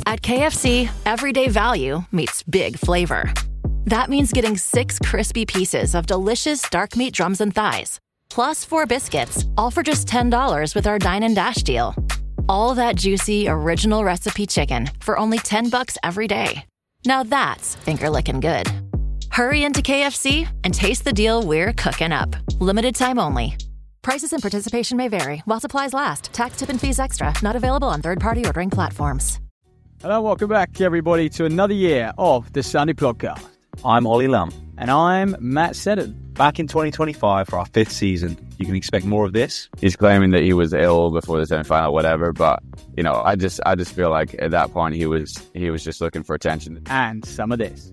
At KFC, everyday value meets big flavor. That means getting 6 crispy pieces of delicious dark meat drums and thighs, plus 4 biscuits, all for just $10 with our Dine and Dash deal. All that juicy, original recipe chicken for only $10 every day. Now that's finger-licking good. Hurry into KFC and taste the deal we're cooking up. Limited time only. Prices and participation may vary while supplies last. Tax, tip, and fees extra. Not available on third-party ordering platforms. Hello, welcome back, everybody, to another year of the Sunday Podcast. I'm Ollie Lum. And I'm Matt Seddon. Back in 2025 for our 5th season. You can expect more of this. He's claiming that he was ill before the semi-final, whatever. But, you know, I just feel like at that point he was just looking for attention. And some of this.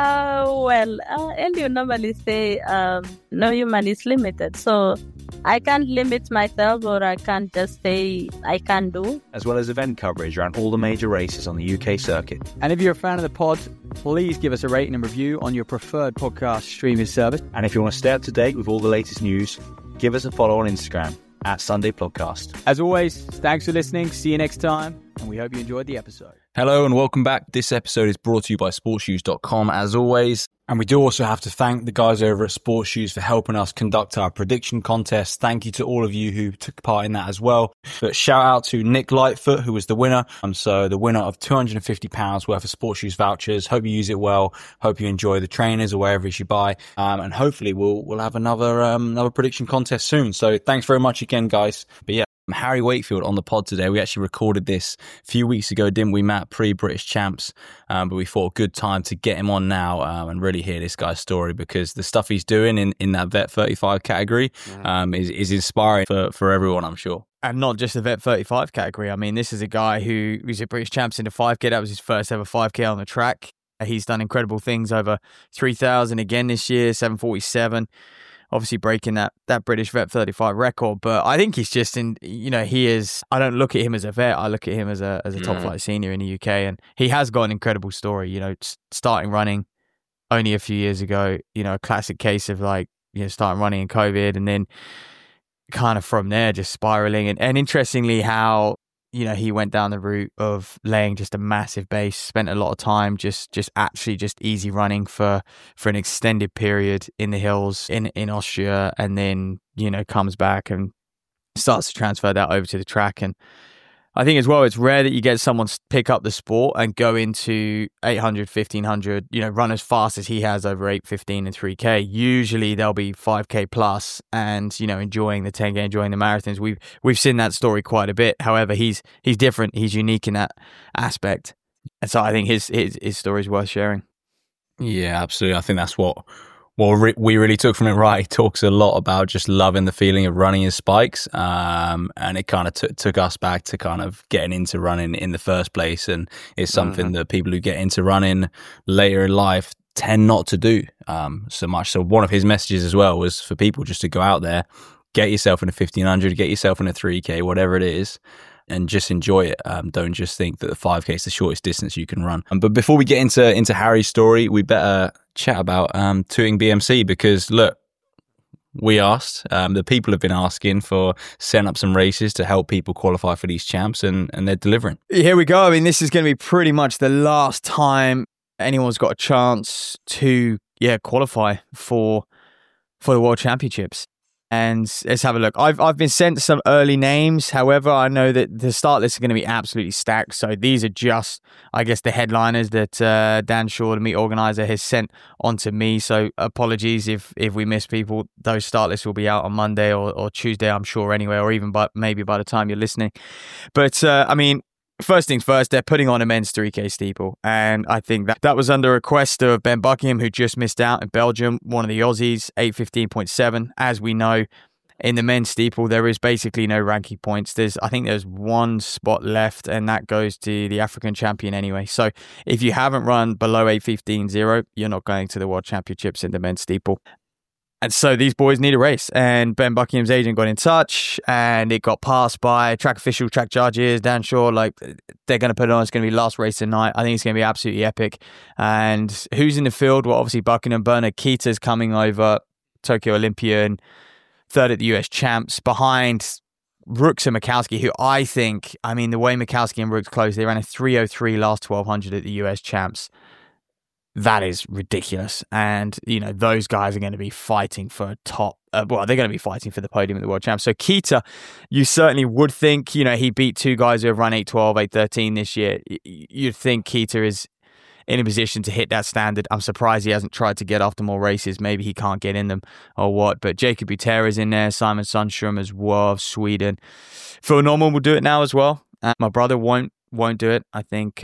Elio normally say, no human is limited. So I can't limit myself, or I can't just say I can do. As well as event coverage around all the major races on the UK circuit. And if you're a fan of the pod, please give us a rating and review on your preferred podcast streaming service. And if you want to stay up to date with all the latest news, give us a follow on Instagram at Sunday Podcast. As always, thanks for listening. See you next time. And we hope you enjoyed the episode. Hello and welcome back. This episode is brought to you by sportshoes.com as always. And we do also have to thank the guys over at Sports Shoes for helping us conduct our prediction contest. Thank you to all of you who took part in that as well. But shout out to Nick Lightfoot, who was the winner. So the winner of £250 worth of Sports Shoes vouchers. Hope you use it well. Hope you enjoy the trainers or wherever it you buy. And hopefully we'll have another prediction contest soon. So thanks very much again, guys. But yeah. Harry Wakefield on the pod today. We actually recorded this a few weeks ago, didn't we, Matt? Pre-British Champs. But we thought a good time to get him on now and really hear this guy's story, because the stuff he's doing in that Vet 35 category is inspiring for everyone, I'm sure. And not just the Vet 35 category. I mean, this is a guy who was a British Champs in the 5K. That was his first ever 5K on the track. He's done incredible things over 3,000 again this year, 747. Obviously breaking that British Vet 35 record. But I think he's just he is, I don't look at him as a vet. I look at him as a top flight senior in the UK. And he has got an incredible story, starting running only a few years ago, a classic case of starting running in COVID and then kind of from there just spiraling. And interestingly how, he went down the route of laying just a massive base, spent a lot of time just easy running for an extended period in the hills in Austria, and then, comes back and starts to transfer that over to the track. And I think as well, it's rare that you get someone pick up the sport and go into 800, 1500, run as fast as he has over 8:15 and 3K. Usually they'll be 5K plus and, enjoying the 10K, enjoying the marathons. We've seen that story quite a bit. However, he's different. He's unique in that aspect. And so I think his story is worth sharing. Yeah, absolutely. I think that's what we really took from it, right? He talks a lot about just loving the feeling of running his spikes, and it kind of took us back to kind of getting into running in the first place, and it's something that people who get into running later in life tend not to do so much. So one of his messages as well was for people just to go out there, get yourself in a 1500, get yourself in a 3K, whatever it is, and just enjoy it. Don't just think that the 5K is the shortest distance you can run. But before we get into Harry's story, we better chat about Tooting BMC, because look, we asked, the people have been asking for setting up some races to help people qualify for these champs, and they're delivering. Here we go. I mean, this is going to be pretty much the last time anyone's got a chance to qualify for the World Championships. And let's have a look. I've been sent some early names. However, I know that the start list is going to be absolutely stacked. So these are just, I guess, the headliners that Dan Shaw, the meet organizer, has sent on to me. So apologies if we miss people. Those start lists will be out on Monday or Tuesday, I'm sure, anyway, or even maybe by the time you're listening. But first things first, they're putting on a men's 3K steeple. And I think that was under request of Ben Buckingham, who just missed out in Belgium, one of the Aussies, 8:15.7. As we know, in the men's steeple, there is basically no ranking points. I think there's one spot left, and that goes to the African champion anyway. So if you haven't run below 8:15.0, you're not going to the World Championships in the men's steeple. And so these boys need a race, and Ben Buckingham's agent got in touch, and it got passed by track officials, track judges, Dan Shaw. They're going to put it on. It's going to be last race tonight. I think it's going to be absolutely epic. And who's in the field? Well, obviously Buckingham. Bernard Keita's coming over, Tokyo Olympian, third at the US Champs, behind Rooks and Mikowski, who I think, I mean, the way Mikowski and Rooks closed, they ran a 3:03 last 1200 at the US Champs. That is ridiculous. And, you know, those guys are going to be fighting for top, they're going to be fighting for the podium at the World Champs. So Keita, you certainly would think, you know, he beat two guys who have run 8:12, 8:13 this year. You'd think Keita is in a position to hit that standard. I'm surprised he hasn't tried to get after more races. Maybe he can't get in them or what. But Jacob Butera is in there. Simon Sundstrom as well of Sweden. Phil Norman will do it now as well. My brother won't do it. I think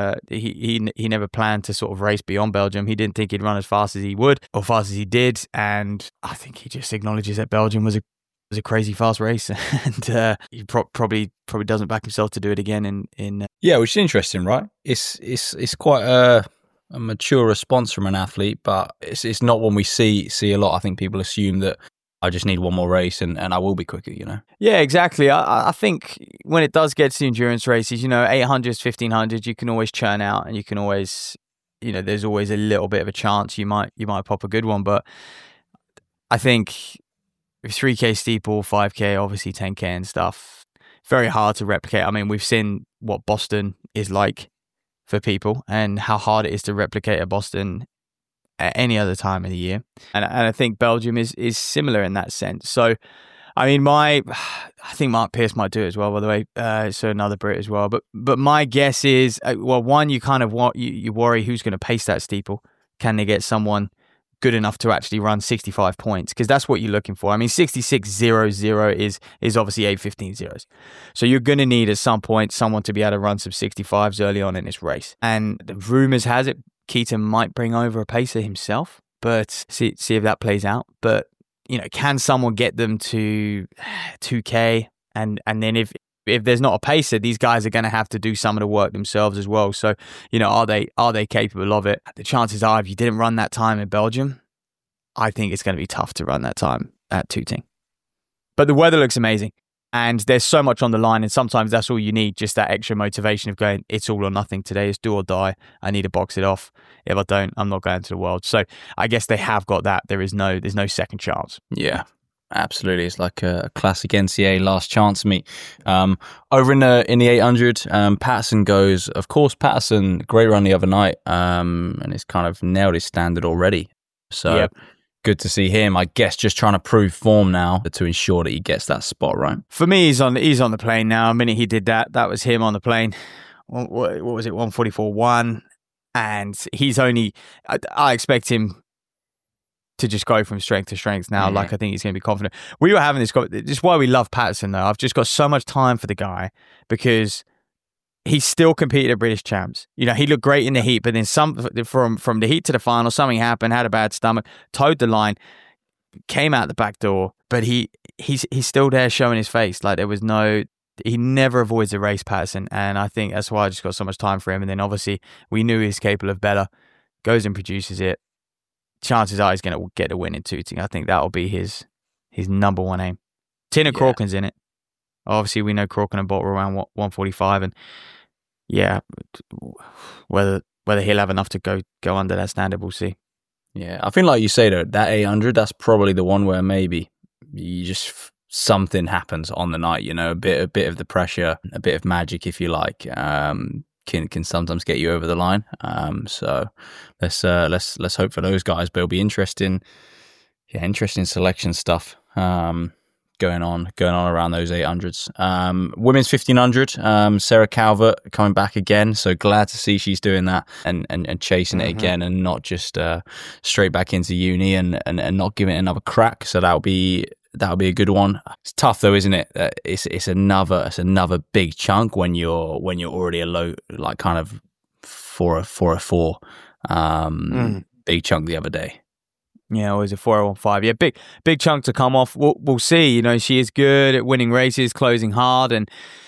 he never planned to sort of race beyond Belgium. He didn't think he'd run as fast as he would or fast as he did. And I think he just acknowledges that Belgium was a crazy fast race, and he probably doesn't back himself to do it again. In Yeah, which is interesting, right? It's quite a mature response from an athlete, but it's not one we see a lot. I think people assume that I just need one more race and I will be quicker, you know? Yeah, exactly. I think when it does get to endurance races, you know, 800s, 1500s, you can always churn out, and you can always, you know, there's always a little bit of a chance you might pop a good one. But I think 3K steeple, 5K, obviously 10K and stuff, very hard to replicate. I mean, we've seen what Boston is like for people and how hard it is to replicate a Boston at any other time of the year. And I think Belgium is similar in that sense. So, I mean, I think Mark Pierce might do it as well, by the way. So another Brit as well. But my guess is, well, one, you kind of you worry who's going to pace that steeple. Can they get someone good enough to actually run 65 points? Because that's what you're looking for. I mean, 66.00 is obviously 8:15 zeros. So you're going to need at some point someone to be able to run some 65s early on in this race. And the rumors has it Keita might bring over a pacer himself, but see if that plays out. But, you know, can someone get them to 2K? And then if there's not a pacer, these guys are going to have to do some of the work themselves as well. So, you know, are they capable of it? The chances are, if you didn't run that time in Belgium, I think it's going to be tough to run that time at Tooting. But the weather looks amazing, and there's so much on the line, and sometimes that's all you need, just that extra motivation of going, it's all or nothing today. It's do or die. I need to box it off. If I don't, I'm not going to the World. So I guess they have got that. There's no second chance. Yeah. Absolutely, it's like a classic NCAA last chance meet. Over in the 800, Patterson goes. Of course, Patterson, great run the other night, and he's kind of nailed his standard already. So yep. Good to see him. I guess just trying to prove form now to ensure that he gets that spot right. For me, he's on the plane now. The minute he did that was him on the plane. What was it? 144.1, and he's only. I expect him to just go from strength to strength now. Like, I think he's going to be confident. We were having this is why we love Patterson, though. I've just got so much time for the guy because he's still competed at British Champs. You know, he looked great in the heat, but then from the heat to the final, something happened, had a bad stomach, towed the line, came out the back door, but he's still there showing his face. Like, he never avoids a race, Patterson, and I think that's why I just got so much time for him. And then obviously we knew he was capable of better, goes and produces it. Chances are he's going to get a win in Tooting. I think that'll be his number one aim. Tinner Crauken's in it. Obviously, we know Crauken and Bolt were around 145, and yeah, whether he'll have enough to go under that standard, we'll see. Yeah, I think like you say though, that 800, that's probably the one where maybe you just something happens on the night. You know, a bit of the pressure, a bit of magic, if you like. Can sometimes get you over the line. So let's hope for those guys. But it'll be interesting selection stuff going on around those 800s. Women's 1500. Sarah Calvert coming back again. So glad to see she's doing that and chasing it again, and not just straight back into uni and not giving it another crack. So that'll be a good one. It's tough though, isn't it? It's another big chunk when you're already a low, like kind of 404. Big chunk the other day. Yeah, always a 4:05. Yeah, big chunk to come off. We'll see. You know, she is good at winning races, closing hard, and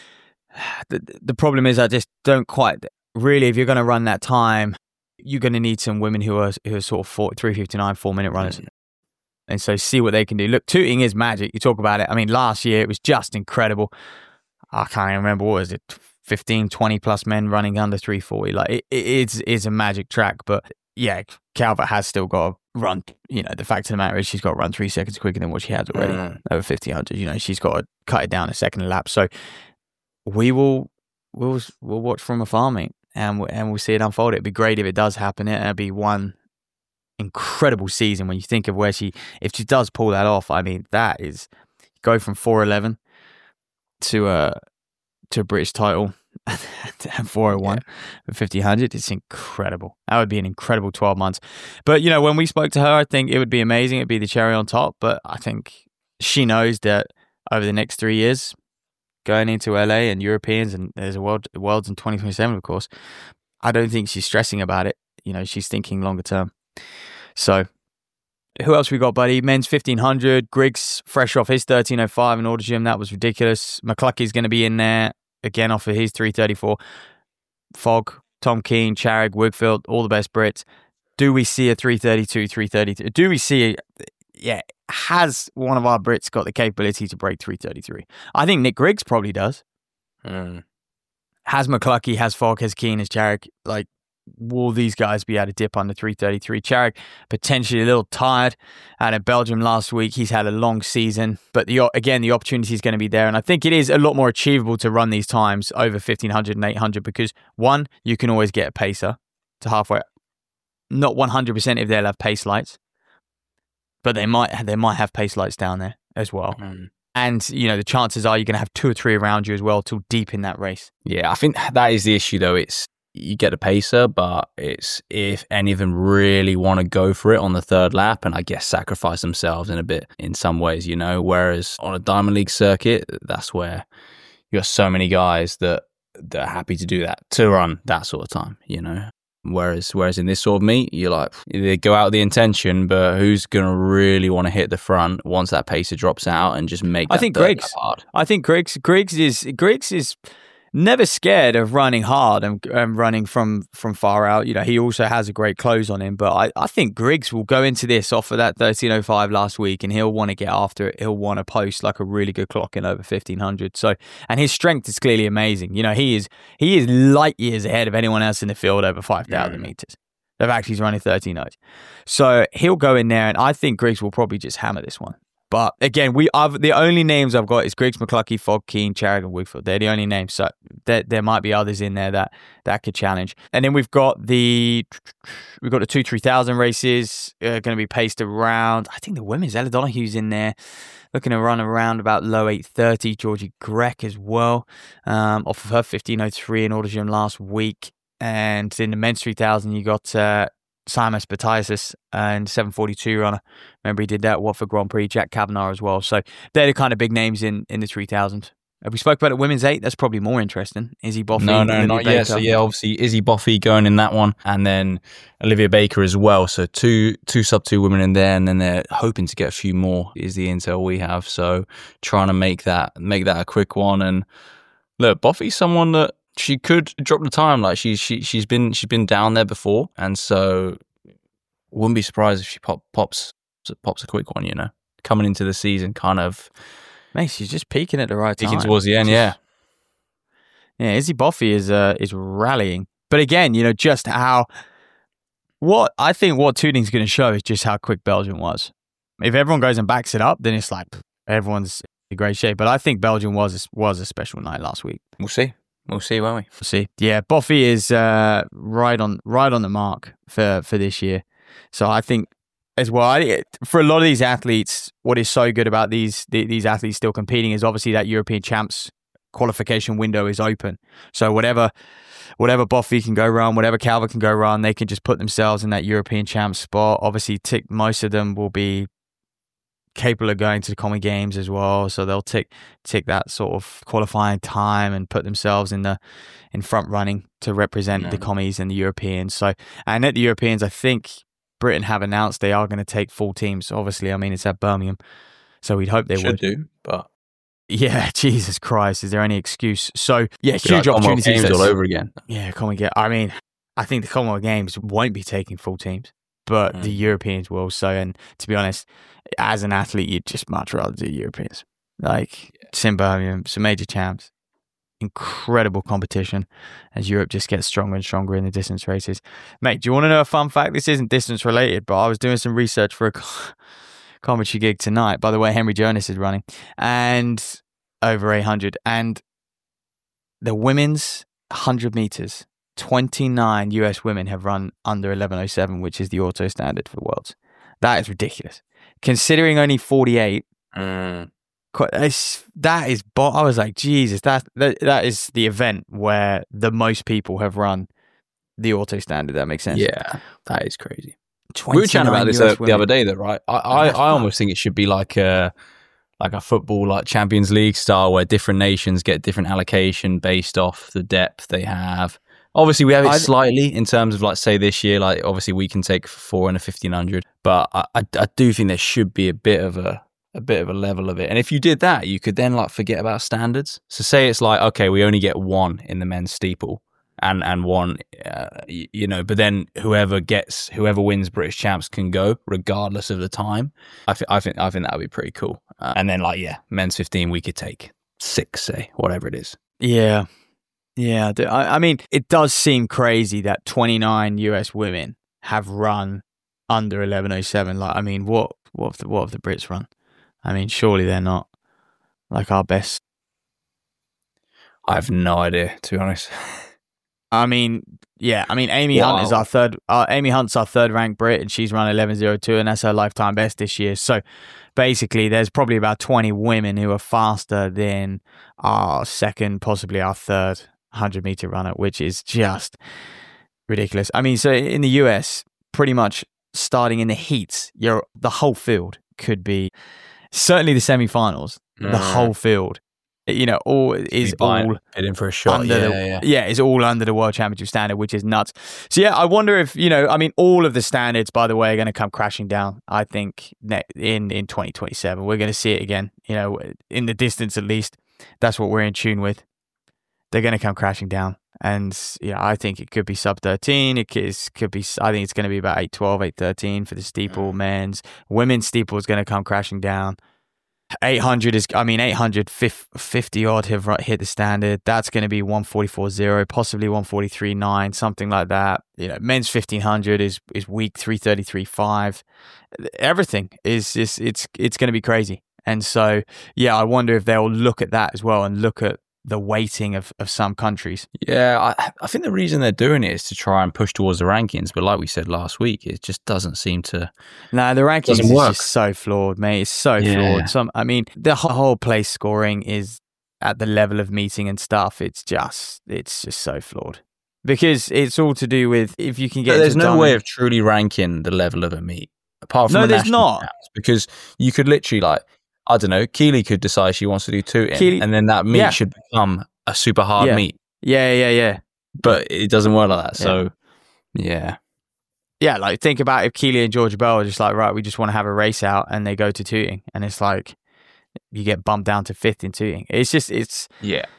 the problem is I just don't quite really. If you're going to run that time, you're going to need some women who are sort of 3:59 4-minute runners. And so see what they can do. Look, Tooting is magic. You talk about it. I mean, last year it was just incredible. I can't even remember, what was it, 15, 20 plus men running under 340. Like it's a magic track. But yeah, Calvert has still got run, the fact of the matter is she's got to run 3 seconds quicker than what she has already over 1500. She's got to cut it down a second a lap. So we'll watch from afar, mate, and we'll see it unfold. It'd be great if it does happen. It'd be one incredible season when you think of if she does pull that off. I mean, that is go from 411 to a British title and 401 with 1500. It's incredible. That would be an incredible 12 months. But when we spoke to her, I think it would be amazing. It'd be the cherry on top. But I think she knows that over the next 3 years, going into LA and Europeans, and there's a world's in 2027, of course, I don't think she's stressing about it. She's thinking longer term. So who else we got, buddy? Men's 1500. Griggs, fresh off his 1305 in Auto-Gym. That was ridiculous. McClucky's going to be in there again off of his 334. Fogg, Tom Keane, Charig, Wigfield, all the best Brits. Do we see a 332, 333? Do we see has one of our Brits got the capability to break 333? I think Nick Griggs probably does. Has McClucky, has Fogg, has Keane, has Charig. Like, will these guys be able to dip under 333? Charig potentially a little tired out of Belgium last week. He's had a long season, but the opportunity is going to be there. And I think it is a lot more achievable to run these times over 1500 and 800 because, one, you can always get a pacer to halfway. Not 100% if they'll have pace lights, but they might have pace lights down there as well. And, the chances are you're going to have 2 or 3 around you as well till deep in that race. Yeah, I think that is the issue, though. You get a pacer, but it's if any of them really want to go for it on the third lap and I guess sacrifice themselves in some ways, whereas on a Diamond League circuit, that's where you got so many guys that are happy to do that, to run that sort of time, Whereas in this sort of meet, you're like, they go out with the intention, but who's going to really want to hit the front once that pacer drops out and just make that I think Griggs hard? I think Griggs is never scared of running hard and running from far out. He also has a great close on him, but I think Griggs will go into this off of that 1305 last week and he'll want to get after it. He'll want to post like a really good clock in over 1500. So, and his strength is clearly amazing. He is light years ahead of anyone else in the field over 5,000 meters. The fact he's running 13.0. So he'll go in there and I think Griggs will probably just hammer this one. But again, the only names I've got is Griggs, McClucky, Fogg, Keane, Charig, and Wigfield. They're the only names. So there might be others in there that could challenge. And then we've got the 2-3,000 races going to be paced around. I think the women's Ella Donohue's in there, looking to run around about low 8:30. Georgie Grech as well, off of her 15:03 in Auto-Gym last week. And in the men's 3,000, you got Simon Spataisis and 742 runner. Remember he did that Watford Grand Prix. Jack Kavanagh as well. So they're the kind of big names in the 3000. Have we spoke about it? Women's 8. That's probably more interesting. Izzy Boffey. No, not yet. So obviously Izzy Boffey going in that one, and then Olivia Baker as well. So two sub 2 women in there, and then they're hoping to get a few more. Is the intel we have. So trying to make that a quick one. And look, Boffey's someone that she could drop the time. Like she's been down there before, and so wouldn't be surprised if she pops a quick one. Coming into the season, kind of. Mate, she's just peaking at the right time. Peaking towards the end, yeah. Izzy Boffey is rallying, but again, just what Tooting's going to show is just how quick Belgium was. If everyone goes and backs it up, then it's like everyone's in great shape. But I think Belgium was a special night last week. We'll see. We'll see, won't we? We'll see. Yeah, Boffey is right on the mark for this year. So I think as well, for a lot of these athletes, what is so good about these athletes still competing is obviously that European champs qualification window is open. So whatever Boffey can go run, whatever Calvert can go run, they can just put themselves in that European champ spot. Obviously, most of them will be capable of going to the Common Games as well, so they'll tick that sort of qualifying time and put themselves in front running to represent the Commies and the Europeans. So, and at the Europeans, I think Britain have announced they are going to take full teams. Obviously, I mean it's at Birmingham, so we'd hope they would do. But yeah, Jesus Christ, is there any excuse? So yeah, huge opportunities all over again. Yeah, Common Games. I mean, I think the Commonwealth Games won't be taking full teams, but the Europeans will. So, and to be honest, as an athlete, you'd just much rather do Europeans. Like, it's in Birmingham, some major champs. incredible competition as Europe just gets stronger and stronger in the distance races. Mate, do you want to know a fun fact? This isn't distance related, but I was doing some research for a commentary gig tonight. By the way, Henry Jonas is running and over 800, and the women's 100 meters, 29 US women have run under 11:07, which is the auto standard for Worlds. That is ridiculous. Considering only 48, that is. I was like, Jesus, that is the event where the most people have run the auto standard. That makes sense. Yeah, that is crazy. We were chatting about this the other day, though, right? I almost think it should be like a football, like Champions League style, where different nations get different allocation based off the depth they have. Obviously, we have it slightly in terms of, like, say this year, like obviously we can take 4 and a 1500, but I do think there should be a bit of a level of it. And if you did that, you could then like forget about standards. So say it's like, okay, we only get 1 in the men's steeple and 1, but then whoever wins British champs can go regardless of the time. I think that would be pretty cool. And then men's 15, we could take 6, say, whatever it is. Yeah. Yeah. I mean, it does seem crazy that 29 US women have run under 11:07. Like, I mean, what have the Brits run? I mean, surely they're not like our best. I have no idea, to be honest. I mean, Amy Hunt is our third. Amy Hunt's our third ranked Brit, and she's run 11:02, and that's her lifetime best this year. So basically, there's probably about 20 women who are faster than our second, possibly our third 100-meter runner, which is just ridiculous. I mean, so in the US, pretty much starting in the heats, the whole field could be. Certainly the semi-finals, the whole field, heading for a shot. It's all under the World Championship standard, which is nuts. So I wonder if all of the standards, by the way, are going to come crashing down. I think in 2027 we're going to see it again. In the distance at least, that's what we're in tune with. They're going to come crashing down, and I think it could be sub 13. Could be. I think it's going to be about 8:12, 8:13 for the steeple. Men's, women's steeple is going to come crashing down. 850 odd have hit the standard. That's going to be 144.0, possibly 143.9, something like that. Men's 1500 is weak 333.5. Everything is just it's going to be crazy. And so I wonder if they'll look at that as well and look at the weighting of some countries. Yeah, I think the reason they're doing it is to try and push towards the rankings. But like we said last week, it just doesn't seem to. No, the rankings is just so flawed, mate. It's so flawed. The whole place scoring is at the level of meeting and stuff. It's just so flawed because it's all to do with if you can get. But there's no way of truly ranking the level of a meet apart from there's not champs, because you could literally I don't know, Keely could decide she wants to do 2 and then that meet should become a super hard meet. Yeah. But it doesn't work like that. So, yeah. Yeah, like think about if Keely and Georgia Bell are just like, right, we just want to have a race out, and they go to Tooting, and it's like you get bumped down to 5th in Tooting. It's just the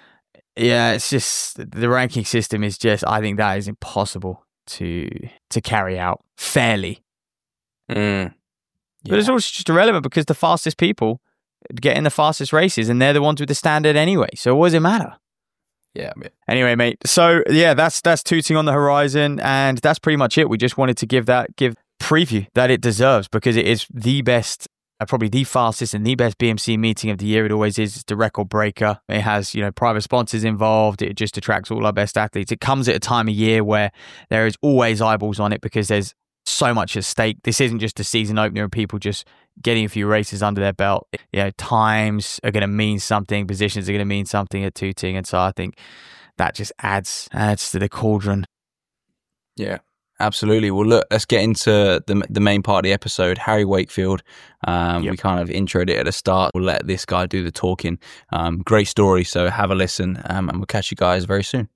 ranking system is just, I think that is impossible to carry out fairly. But it's also just irrelevant because the fastest people get in the fastest races, and they're the ones with the standard anyway. So what does it matter? Yeah. Anyway, mate. So that's Tooting on the horizon, and that's pretty much it. We just wanted to give preview that it deserves, because it is the best, probably the fastest and the best BMC meeting of the year. It always is. It's the record breaker. It has private sponsors involved. It just attracts all our best athletes. It comes at a time of year where there is always eyeballs on it because there's so much at stake. This isn't just a season opener and people just getting a few races under their belt. Times are going to mean something, positions are going to mean something at Tooting, and so I think that just adds to the cauldron. Yeah, absolutely. Well, look, let's get into the main part of the episode. Harry Wakefield. We kind of introed it at the start. We'll let this guy do the talking. Great story, so have a listen, and we'll catch you guys very soon.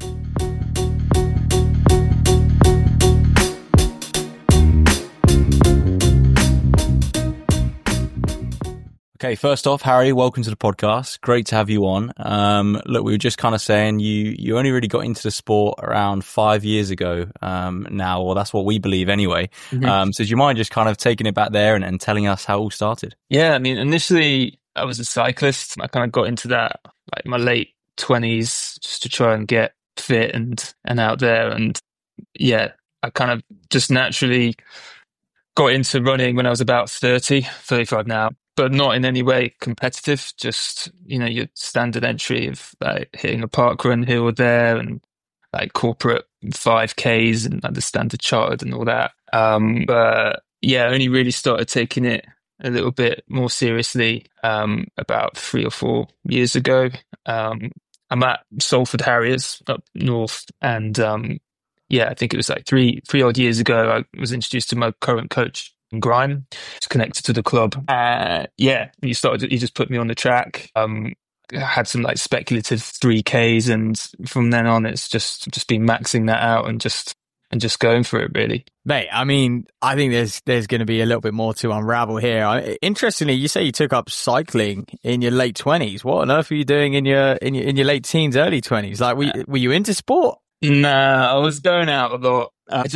Okay, first off, Harry, welcome to the podcast. Great to have you on. Look, we were just kind of saying you only really got into the sport around 5 years ago now, or that's what we believe anyway. Mm-hmm. So do you mind just kind of taking it back there and telling us how it all started? Yeah, I mean, initially I was a cyclist. I kind of got into that like my late 20s just to try and get fit and out there. And yeah, I kind of just naturally got into running when I was about 35 now, but not in any way competitive. Just, your standard entry of like hitting a park run here or there, and like corporate 5Ks and like the standard chartered and all that. But yeah, I only really started taking it a little bit more seriously about 3 or 4 years ago. I'm at Salford Harriers up north, and I think it was like three odd years ago, I was introduced to my current coach, Grime. He's connected to the club. He just put me on the track. I had some like speculative 3Ks, and from then on, it's just been maxing that out and just going for it, really. Mate, I mean, I think there's going to be a little bit more to unravel here. Interestingly, you say you took up cycling in your late 20s. What on earth were you doing in your late teens, early 20s? Like, were you into sport? Nah, I was going out a lot.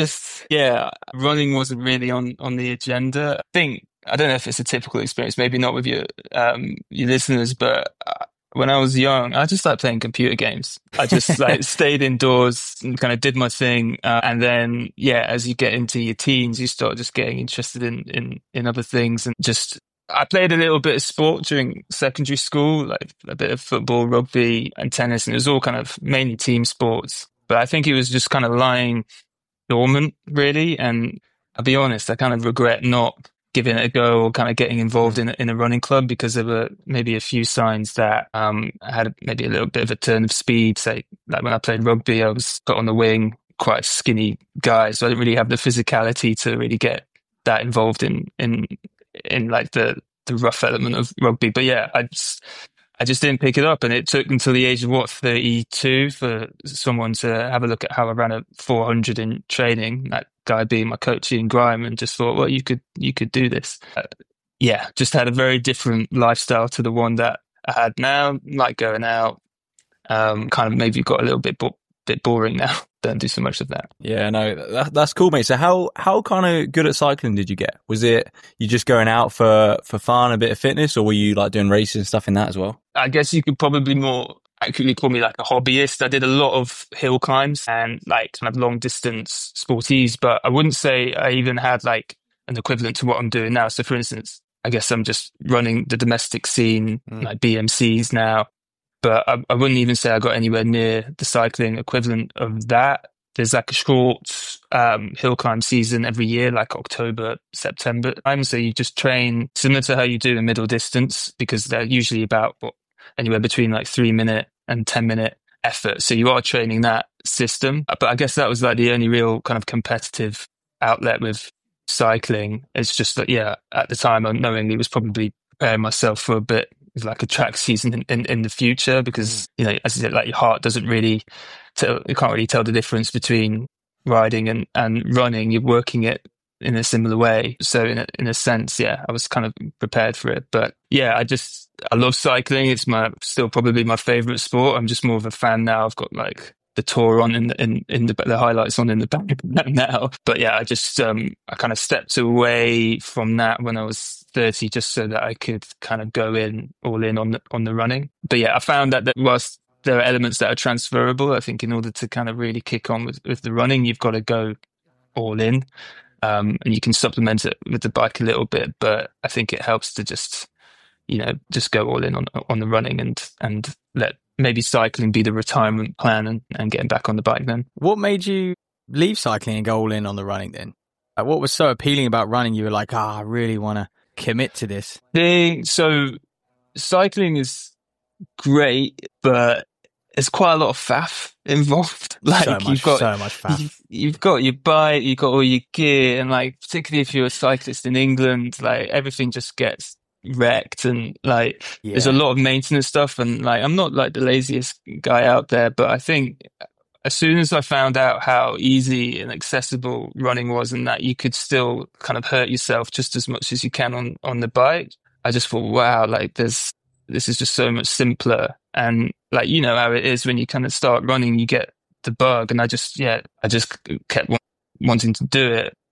Running wasn't really on the agenda. I don't know if it's a typical experience, maybe not with your listeners, but when I was young, I just started playing computer games. I just like stayed indoors and kind of did my thing. And then, as you get into your teens, you start just getting interested in other things. And I played a little bit of sport during secondary school, like a bit of football, rugby and tennis. And it was all kind of mainly team sports. But I think it was just kind of lying dormant, really. And I'll be honest, I kind of regret not giving it a go or kind of getting involved in a running club, because there were maybe a few signs that I had maybe a little bit of a turn of speed. Say, like when I played rugby, I was put on the wing, quite a skinny guy, so I didn't really have the physicality to really get that involved in like the rough element of rugby. But yeah, I just didn't pick it up, and it took until the age of 32 for someone to have a look at how I ran a 400 in training. That guy being my coach, Ian Grime, and just thought, well, you could do this. Just had a very different lifestyle to the one that I had now. Like going out, kind of maybe got a little bit boring now. Don't do so much of that. Yeah, no, that's cool, mate. So how kind of good at cycling did you get? Was it you just going out for fun, a bit of fitness, or were you like doing races and stuff in that as well? I guess you could probably more accurately call me like a hobbyist. I did a lot of hill climbs and like kind of long distance sporties, but I wouldn't say I even had like an equivalent to what I'm doing now. So for instance, I guess I'm just running the domestic scene, like BMCs now. But I wouldn't even say I got anywhere near the cycling equivalent of that. There's like a short hill climb season every year, like October, September time. So you just train similar to how you do a middle distance, because they're usually about anywhere between like 3-minute and 10-minute effort. So you are training that system. But I guess that was like the only real kind of competitive outlet with cycling. It's just that, at the time, I knowingly was probably preparing myself for a bit like a track season in the future, because as you said, like your heart doesn't really you can't really tell the difference between riding and running. You're working it in a similar way, so in a sense, I was kind of prepared for it. But I love cycling. It's still probably my favorite sport. I'm just more of a fan now. I've got like the tour on in the highlights on in the back now. But I kind of stepped away from that when I was 30, just so that I could kind of go all in on the running. But I found that whilst there are elements that are transferable, I think in order to kind of really kick on with the running, you've got to go all in. And you can supplement it with the bike a little bit, but I think it helps to just go all in on the running and let maybe cycling be the retirement plan and getting back on the bike then. What made you leave cycling and go all in on the running then? What was so appealing about running? You were like, I really want to commit to this. So cycling is great, but there's quite a lot of faff involved. Like so much faff. You've got your bike, you've got all your gear, and like particularly if you're a cyclist in England, like everything just gets wrecked, and like there's a lot of maintenance stuff, and like I'm not like the laziest guy out there, but I think as soon as I found out how easy and accessible running was, and that you could still kind of hurt yourself just as much as you can on the bike, I just thought, wow, like this is just so much simpler. And like, how it is when you kind of start running, you get the bug. And I just kept wanting to do it.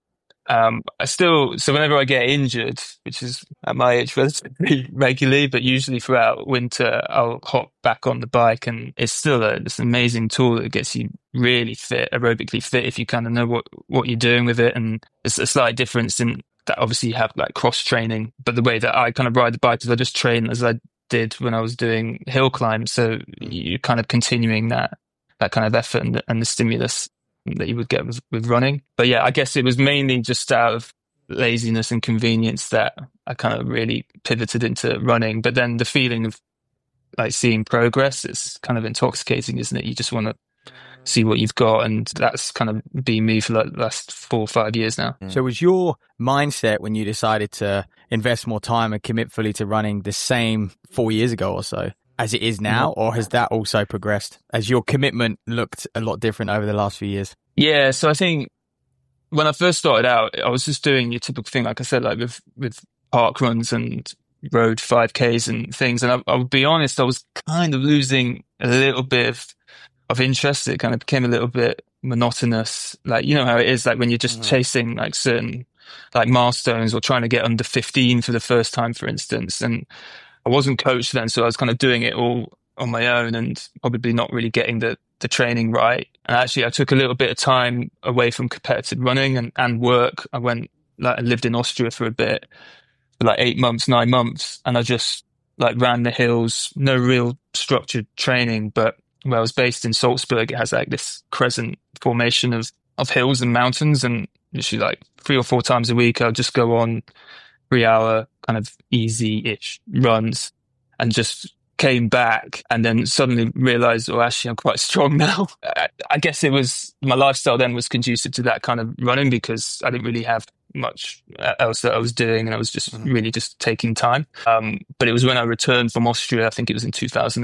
So whenever I get injured, which is at my age relatively regularly, but usually throughout winter, I'll hop back on the bike, and it's still this amazing tool that gets you really fit, aerobically fit, if you kind of know what you're doing with it. And it's a slight difference in that obviously you have like cross training, but the way that I kind of ride the bike is I just train as I did when I was doing hill climb. So you're kind of continuing that kind of effort and the stimulus that you would get with running. But yeah, I guess it was mainly just out of laziness and convenience that I kind of really pivoted into running. But then the feeling of like seeing progress, it's kind of intoxicating, isn't it? You just want to see what you've got, and that's kind of been me for like the last 4 or 5 years now. So was your mindset when you decided to invest more time and commit fully to running the same 4 years ago or so as it is now, or has that also progressed as your commitment looked a lot different over the last few years? Yeah, so I think when I first started out, I was just doing your typical thing, like I said, like with park runs and road 5Ks and things. And I'll be honest, I was kind of losing a little bit of interest. It kind of became a little bit monotonous. Like, you know how it is, like when you're just chasing like certain like milestones or trying to get under 15 for the first time, for instance. And I wasn't coached then, so I was kind of doing it all on my own and probably not really getting the training right. And actually, I took a little bit of time away from competitive running and work. I went I lived in Austria for a bit, for like 8 months, 9 months, and I just like ran the hills, no real structured training. But where I was based in Salzburg, it has like this crescent formation of hills and mountains, and literally like 3 or 4 times a week, I'll just go on 3-hour kind of easy-ish runs, and just came back and then suddenly realized, oh, actually, I'm quite strong now. I guess it was my lifestyle then was conducive to that kind of running because I didn't really have much else that I was doing, and I was just really just taking time. But it was when I returned from Austria, I think it was in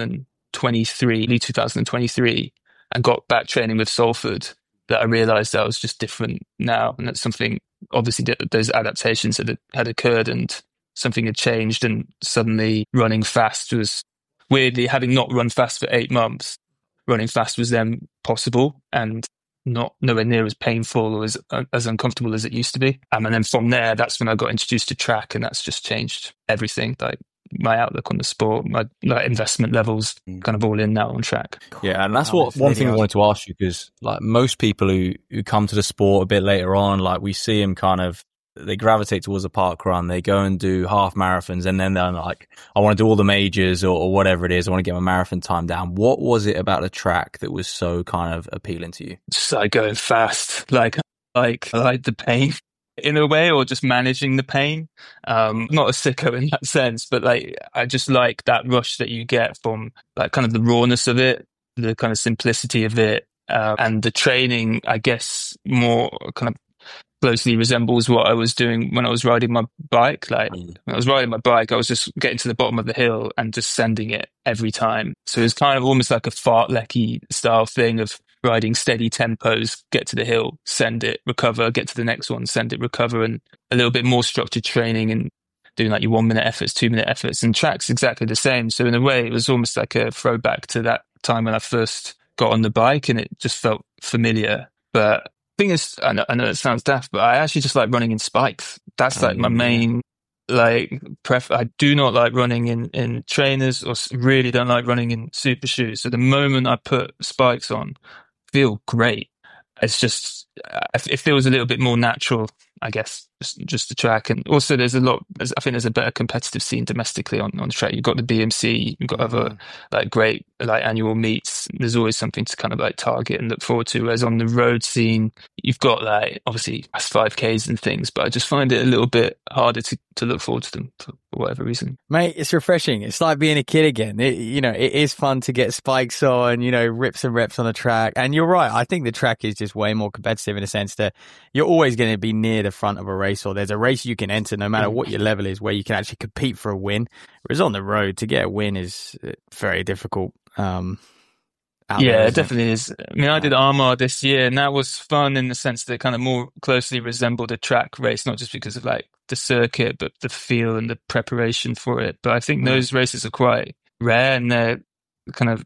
2023, and got back training with Salford, that I realized that I was just different now, and that's something, obviously those adaptations had occurred and something had changed, and suddenly running fast was, weirdly, having not run fast for 8 months, running fast was then possible and nowhere near as painful or as uncomfortable as it used to be. And then from there, that's when I got introduced to track, and that's just changed everything. Like my outlook on the sport, my like investment levels, kind of all in now on track. Yeah, and that's one thing I wanted to ask you, because like most people who come to the sport a bit later on, like we see them kind of, they gravitate towards a park run, they go and do half marathons, and then they're like, I want to do all the majors or whatever it is, I want to get my marathon time down. What was it about the track that was so kind of appealing to you? Just like going fast, like I like the pain in a way, or just managing the pain. Not a sicko in that sense, but like I just like that rush that you get from like kind of the rawness of it, the kind of simplicity of it, and the training, I guess, more kind of closely resembles what I was doing when I was riding my bike. Like when I was riding my bike, I was just getting to the bottom of the hill and just sending it every time. So it was kind of almost like a fartlek-y style thing of riding steady tempos, get to the hill, send it, recover, get to the next one, send it, recover, and a little bit more structured training and doing like your 1-minute efforts, 2-minute efforts, and track's exactly the same. So in a way, it was almost like a throwback to that time when I first got on the bike, and it just felt familiar. But thing is, I know it sounds daft, but I actually just like running in spikes. That's like my main like I do not like running in trainers, or really don't like running in super shoes. So the moment I put spikes on, I feel great. It's just, it feels a little bit more natural, I guess, just the track. And also I think there's a better competitive scene domestically on the track. You've got the BMC, you've got other like great like annual meets. There's always something to kind of like target and look forward to. Whereas on the road scene, you've got like obviously 5Ks and things, but I just find it a little bit harder to look forward to them for whatever reason. Mate, it's refreshing. It's like being a kid again. It is fun to get spikes on, rips and reps on the track. And you're right. I think the track is just way more competitive in a sense that you're always going to be near the front of a race, or there's a race you can enter no matter what your level is, where you can actually compete for a win. Whereas on the road, to get a win is very difficult. It definitely is. I mean, I did Armagh this year, and that was fun in the sense that it kind of more closely resembled a track race, not just because of like the circuit, but the feel and the preparation for it. But I think those races are quite rare, and they're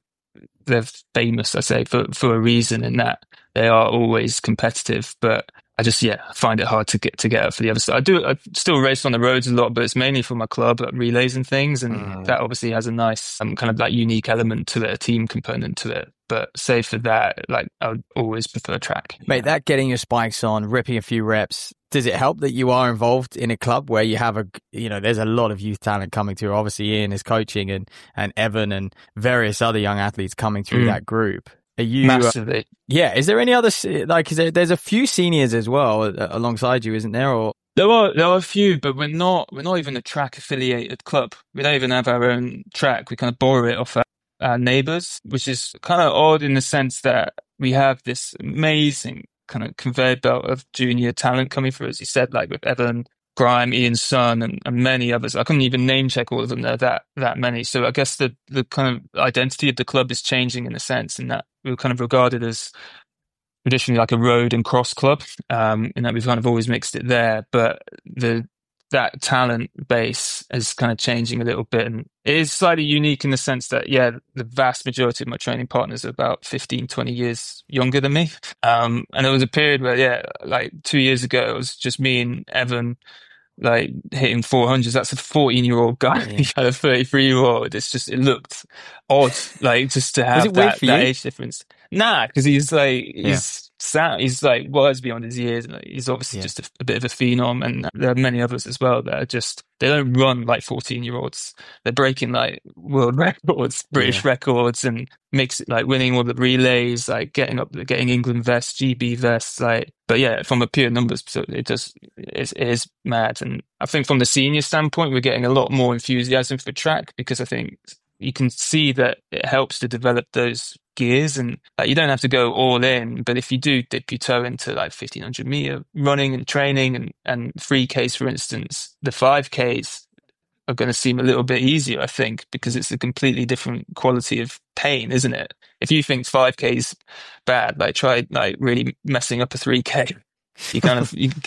famous, I say, for a reason, in that they are always competitive. But I just find it hard to get up for the other side. I still race on the roads a lot, but it's mainly for my club, like relays and things, and that obviously has a nice kind of like unique element to it, a team component to it. But save for that, like I would always prefer track. Mate, that getting your spikes on, ripping a few reps, does it help that you are involved in a club where you have there's a lot of youth talent coming through? Obviously, Ian is coaching and Evan and various other young athletes coming through that group. Are you massively? Is there any other there's a few seniors as well alongside you, isn't there? Or there are a few, but we're not even a track affiliated club. We don't even have our own track. We kind of borrow it off our neighbours, which is kind of odd in the sense that we have this amazing kind of conveyor belt of junior talent coming through, as you said, like with Evan, Grime, Ian Sun, and many others. I couldn't even name check all of them. There are that many. So I guess the kind of identity of the club is changing in a sense, in that we're kind of regarded as traditionally like a road and cross club, in that we've kind of always mixed it there. But that talent base is kind of changing a little bit, and it is slightly unique in the sense that the vast majority of my training partners are about 15, 20 years younger than me. And there was a period where like 2 years ago it was just me and Evan like hitting 400s. That's a 14-year-old guy. He had a 33-year-old. It looked odd, like just to have that age difference. Nah, because he's like wise beyond his years, and he's obviously just a bit of a phenom. And there are many others as well that are just, they don't run like 14-year-olds. They're breaking like world records, British records, and like winning all the relays, like getting England vests, GB vests, like. But from a pure numbers, it is mad. And I think from the senior standpoint, we're getting a lot more enthusiasm for track, because I think you can see that it helps to develop those gears, and you don't have to go all in. But if you do dip your toe into like 1500 meter running and training and 3Ks, for instance, the 5Ks are going to seem a little bit easier, I think, because it's a completely different quality of pain, isn't it? If you think 5K's bad, like try like really messing up a 3K. You kind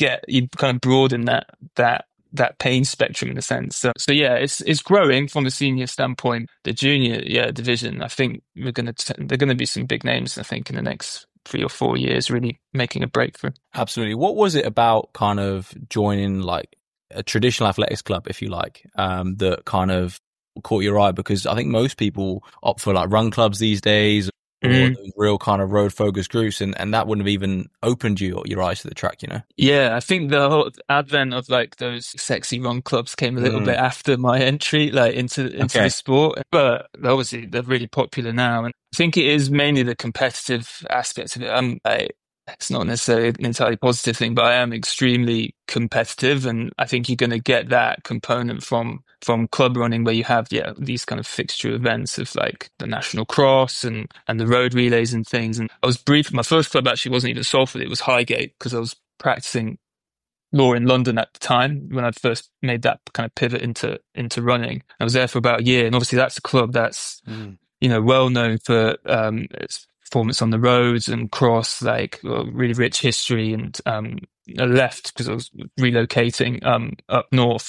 of broaden that pain spectrum in a sense. So it's growing from the senior standpoint. The junior division, I think they're going to be some big names, I think, in the next 3 or 4 years, really making a breakthrough. Absolutely. What was it about kind of joining like a traditional athletics club, if you like, that kind of caught your eye? Because I think most people opt for like run clubs these days, or those real kind of road focused groups, and that wouldn't have even opened your eyes to the track, I think the whole advent of like those sexy run clubs came a little bit after my entry like into the sport, but obviously they're really popular now, and I think it is mainly the competitive aspect of it. It's not necessarily an entirely positive thing, but I am extremely competitive, and I think you're going to get that component from club running, where you have these kind of fixture events of like the National Cross and the road relays and things. And I was briefed. My first club actually wasn't even Salford; it was Highgate, because I was practicing law in London at the time when I first made that kind of pivot into running. I was there for about a year, and obviously that's a club that's well known for its performance on the roads and cross, like really rich history. And I left because I was relocating up north.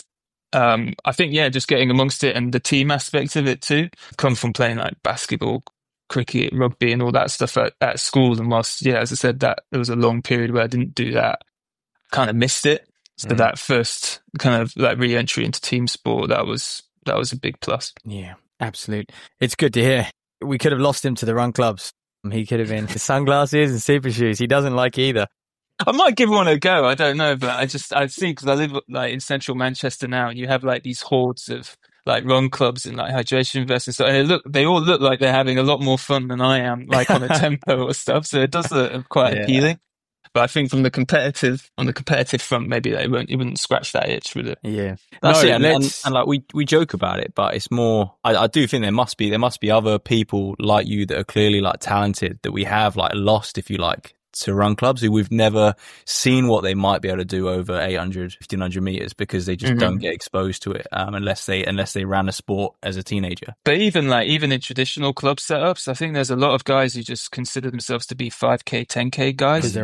I think just getting amongst it, and the team aspect of it too. Come from playing like basketball, cricket, rugby, and all that stuff at school. And whilst as I said, that there was a long period where I didn't do that, kind of missed it. So that first kind of like re-entry into team sport, that was a big plus. Yeah, absolute. It's good to hear. We could have lost him to the run clubs. He could have been sunglasses and super shoes. He doesn't like either. I might give one a go. I don't know, but I see, because I live like in central Manchester now, and you have like these hordes of like run clubs and like hydration vests and stuff, and they all look like they're having a lot more fun than I am, like on a tempo or stuff. So it does look quite appealing. But I think on the competitive front, maybe it wouldn't scratch that itch with it. Yeah, that's it. And like we joke about it, but it's more. I do think there must be other people like you that are clearly like talented, that we have like lost, if you like, to run clubs, who we've never seen what they might be able to do over 800, 1500 meters, because they just don't get exposed to it unless they ran a sport as a teenager. But even in traditional club setups, I think there's a lot of guys who just consider themselves to be 5K, 10K guys,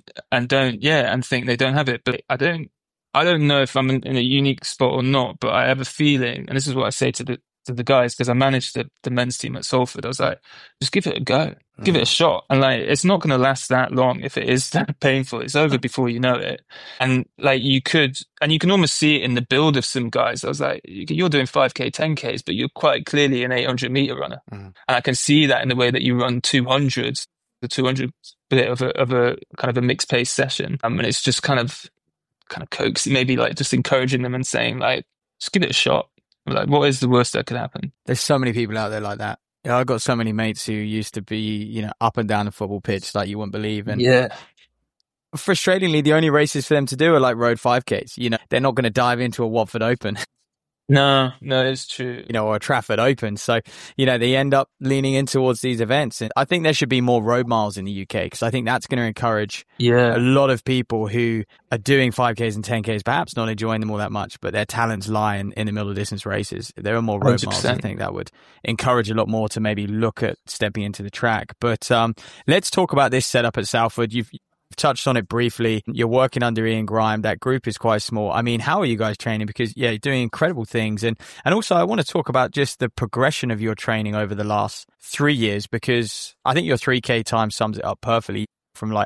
and think they don't have it. But I don't know if I'm in a unique spot or not, but I have a feeling, and this is what I say to to the guys, because I managed the men's team at Salford. I was like, just give it a go, give it a shot. And like, it's not going to last that long. If it is that painful, it's over before you know it. And like, you can almost see it in the build of some guys. I was like, you're doing 5K, 10Ks, but you're quite clearly an 800-meter runner. And I can see that in the way that you run 200s, the 200 bit of a kind of a mixed pace session. And it's just kind of coaxing, maybe like just encouraging them and saying like, just give it a shot. Like, what is the worst that could happen? There's so many people out there like that. I've got so many mates who used to be, up and down the football pitch like you wouldn't believe. And frustratingly, the only races for them to do are like road 5Ks. They're not going to dive into a Watford Open. No, it's true. Or a Trafford Open. So, they end up leaning in towards these events. And I think there should be more road miles in the UK, because I think that's going to encourage a lot of people who are doing 5Ks and 10Ks, perhaps not enjoying them all that much, but their talents lie in the middle distance races. There are more road 100%. Miles. I think that would encourage a lot more to maybe look at stepping into the track. But let's talk about this setup at Salford. You've touched on it briefly. You're working under Ian Grime. That group is quite small. I mean, how are you guys training? Because you're doing incredible things. And also I want to talk about just the progression of your training over the last 3 years, because I think your 3K time sums it up perfectly, from like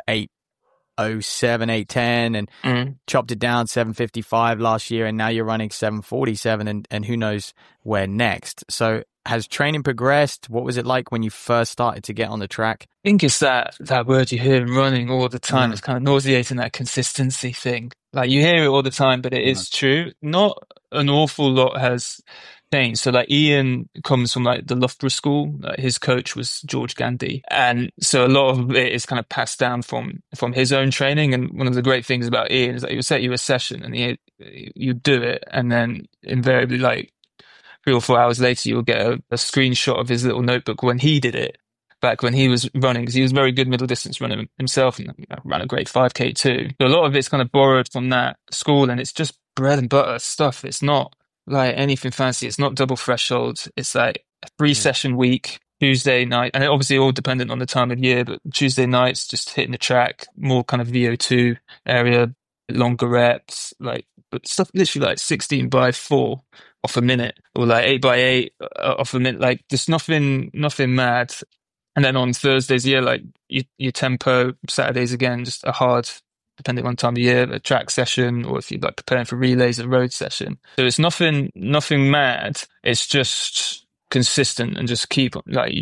8:07, 8:10 and chopped it down 7:55 last year. And now you're running 7:47 and who knows where next. So has training progressed? What was it like when you first started to get on the track? I think it's that word you hear in running all the time. It's kind of nauseating, that consistency thing. Like, you hear it all the time, but it is true. Not an awful lot has changed. So like, Ian comes from like the Loughborough school. Like, his coach was George Gandy. And so a lot of it is kind of passed down from his own training. And one of the great things about Ian is that he'll set you a session and you do it. And then invariably, like 3 or 4 hours later, you'll get a screenshot of his little notebook when he did it, back when he was running, because he was a very good middle distance runner himself and ran a great 5K too. So a lot of it's kind of borrowed from that school, and it's just bread and butter stuff. It's not like anything fancy. It's not double threshold. It's like a 3-session week, Tuesday night, and obviously all dependent on the time of year, but Tuesday nights, just hitting the track, more kind of VO2 area, longer reps, but stuff literally like 16x4 off a minute, or like 8x8 off a minute, like just nothing mad. And then on Thursdays, like your tempo. Saturdays again, just a hard, depending on time of year, a track session, or if you're like preparing for relays, a road session. So it's nothing mad. It's just consistent, and just keep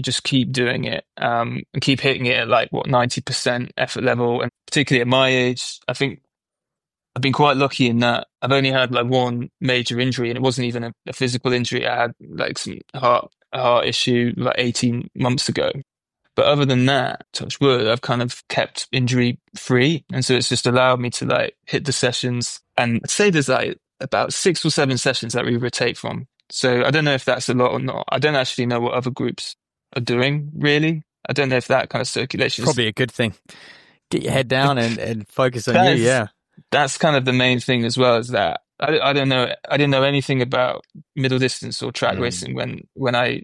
doing it, and keep hitting it at like 90% effort level. And particularly at my age, I think I've been quite lucky in that I've only had like one major injury, and it wasn't even a physical injury. I had like a heart issue like 18 months ago. But other than that, touch wood, I've kind of kept injury free. And so it's just allowed me to like hit the sessions. And I'd say there's like about 6 or 7 sessions that we rotate from. So I don't know if that's a lot or not. I don't actually know what other groups are doing, really. I don't know if that kind of circulation is probably a good thing. Get your head down and focus on you, yeah. That's kind of the main thing as well, is that I don't know. I didn't know anything about middle distance or track racing when I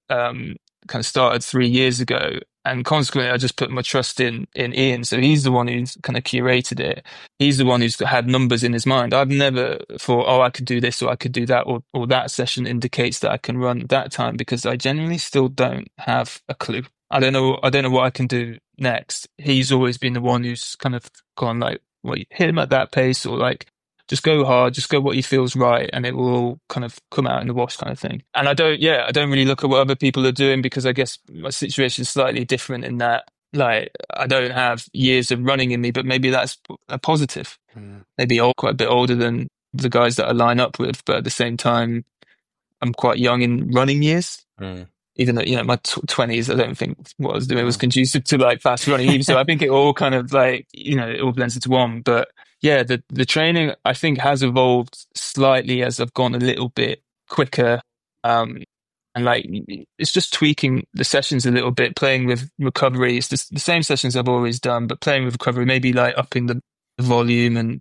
kind of started 3 years ago, and consequently I just put my trust in Ian. So he's the one who's kind of curated it. He's the one who's had numbers in his mind. I've never thought, I could do this or I could do that, or that session indicates that I can run that time, because I genuinely still don't have a clue. I don't know what I can do next. He's always been the one who's kind of gone like, well, you hit him at that pace, or like, just go hard, just go what he feels right, and it will all kind of come out in the wash, kind of thing. And I don't really look at what other people are doing, because I guess my situation is slightly different in that, like, I don't have years of running in me, but maybe that's a positive. Maybe quite a bit older than the guys that I line up with, but at the same time, I'm quite young in running years. Even though, my 20s, I don't think what I was doing was conducive to like fast running. So I think it all kind of like, it all blends into one. But yeah, the training I think has evolved slightly as I've gone a little bit quicker. And like, it's just tweaking the sessions a little bit, playing with recovery. It's just the same sessions I've always done, but playing with recovery, maybe like upping the volume. And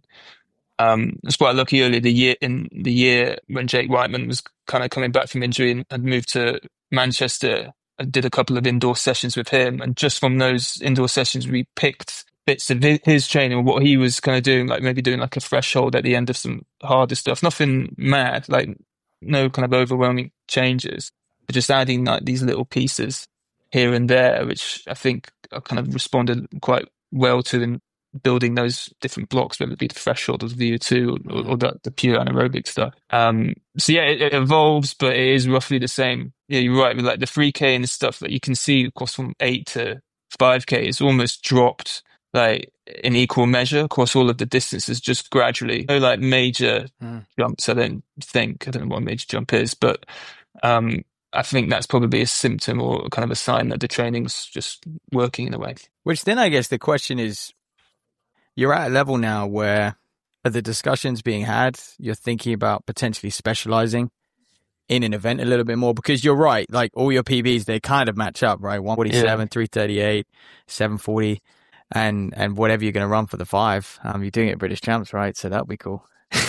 I was quite lucky earlier in the year when Jake Whiteman was kind of coming back from injury and had moved to Manchester. I did a couple of indoor sessions with him, and just from those indoor sessions we picked bits of his training, or what he was kind of doing, like maybe doing like a threshold at the end of some harder stuff. Nothing mad, like no kind of overwhelming changes, but just adding like these little pieces here and there, which I think I kind of responded quite well to in building those different blocks, whether it be the threshold or the VO2 or the pure anaerobic stuff. So yeah, it evolves, but it is roughly the same. Yeah, you're right. With like the 3K and stuff that you can see, of course, from 8 to 5K, it's almost dropped like in equal measure across all of the distances, just gradually. No like major jumps. I don't know what a major jump is, but I think that's probably a symptom or kind of a sign that the training's just working in a way. Which then I guess the question is, you're at a level now where are the discussions being had, you're thinking about potentially specializing in an event a little bit more, because you're right, like all your PBs, they kind of match up, right? 147, 338, 740, and whatever you're going to run for the 5. You're doing it at British Champs, right? So that'll be cool.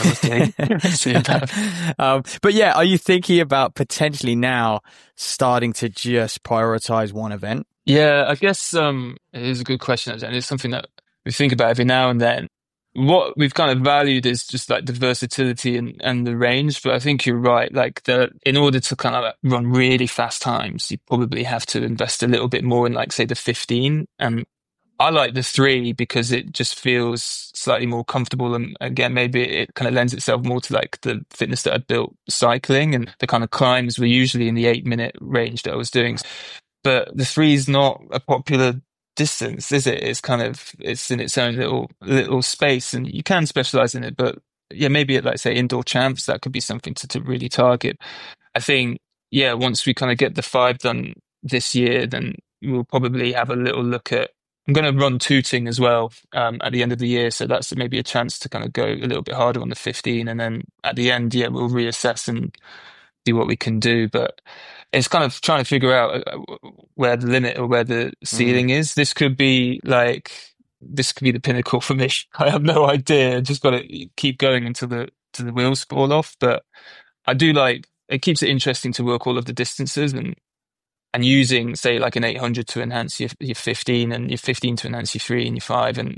But yeah, are you thinking about potentially now starting to just prioritize one event? Yeah, I guess it is a good question, and it's something that we think about every now and then. What we've kind of valued is just like the versatility and the range, but I think you're right. Like in order to kind of run really fast times, you probably have to invest a little bit more in like say the 15. And I like the 3 because it just feels slightly more comfortable, and again maybe it kind of lends itself more to like the fitness that I built cycling, and the kind of climbs were usually in the 8-minute range that I was doing. But the 3 is not a popular distance, is it? It's in its own little space, and you can specialize in it, but yeah, maybe at like say indoor champs, that could be something to really target. I think, yeah, once we kind of get the 5 done this year, then we'll probably have a little look at, I'm going to run Tooting as well at the end of the year, so that's maybe a chance to kind of go a little bit harder on the 15, and then at the end, yeah, we'll reassess and see what we can do. But it's kind of trying to figure out where the limit or where the ceiling is. This could be the pinnacle for me. I have no idea. Just got to keep going until the wheels fall off. But I do like, it keeps it interesting to work all of the distances and using say like an 800 to enhance your 15 and your 15 to enhance your 3 and your 5. And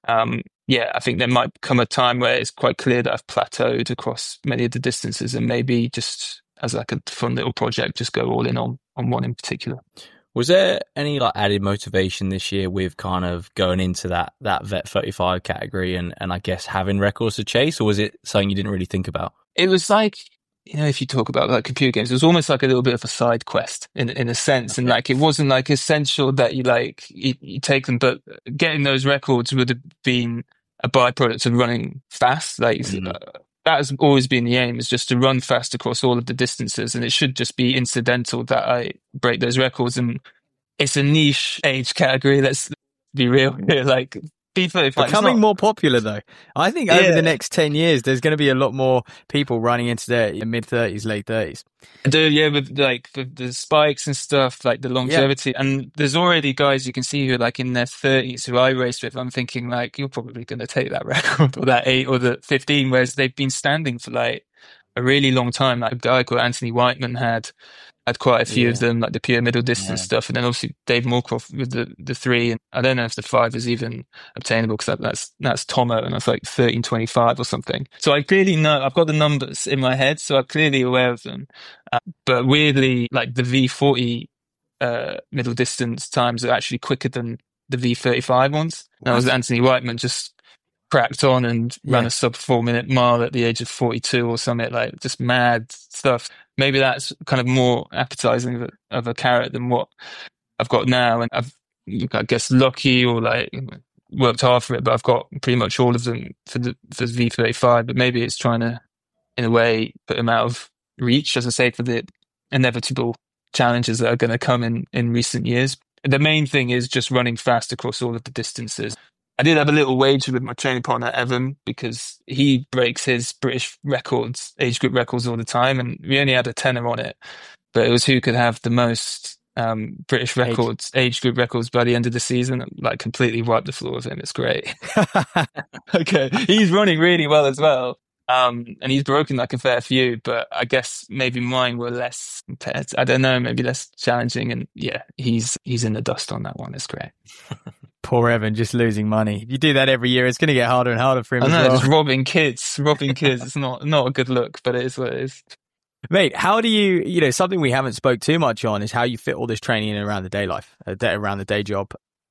yeah, I think there might come a time where it's quite clear that I've plateaued across many of the distances, and maybe just as like a fun little project, just go all in on one in particular. Was there any like added motivation this year with kind of going into that Vet 35 category and I guess having records to chase, or was it something you didn't really think about? It was like, you know, if you talk about like computer games, it was almost like a little bit of a side quest in a sense. Okay. And like, it wasn't like essential that you take them, but getting those records would have been a byproduct of running fast. Like, that has always been the aim, is just to run fast across all of the distances. And it should just be incidental that I break those records. And it's a niche age category. Let's be real here. Like, B35 becoming more popular though. I think over the next 10 years, there's going to be a lot more people running into their mid-30s, late 30s. With like the spikes and stuff, like the longevity. Yeah. And there's already guys you can see who are like in their 30s who I raced with. I'm thinking like, you're probably going to take that record or that 8 or the 15, whereas they've been standing for like a really long time. Like a guy called Anthony Whiteman had quite a few of them, like the pure middle distance stuff. And then obviously Dave Moorcroft with the 3. And I don't know if the 5 is even obtainable, because that's Tomo, and that's like 13:25 or something. So I clearly know, I've got the numbers in my head, so I'm clearly aware of them. But weirdly, like the V40 middle distance times are actually quicker than the V35 ones. That was Anthony Whiteman just cracked on and ran a sub 4-minute mile at the age of 42 or something, like just mad stuff. Maybe that's kind of more appetizing of a carrot than what I've got now. And I've, I guess, lucky or like worked hard for it, but I've got pretty much all of them for the V35. But maybe it's trying to, in a way, put them out of reach, as I say, for the inevitable challenges that are going to come in recent years. The main thing is just running fast across all of the distances. I did have a little wager with my training partner, Evan, because he breaks his British records, age group records all the time, and we only had a tenner on it. But it was who could have the most British records, age group records by the end of the season. Like, completely wiped the floor with him. It's great. Okay. He's running really well as well. And he's broken like a fair few, but I guess maybe mine were less compared. I don't know, maybe less challenging. And yeah, he's in the dust on that one. It's great. Poor Evan, just losing money. If you do that every year, it's going to get harder and harder for him. I know, as well. It's robbing kids. It's not a good look, but it is what it is. Mate, how do you, something we haven't spoke too much on is how you fit all this training in around the day life, around the day job.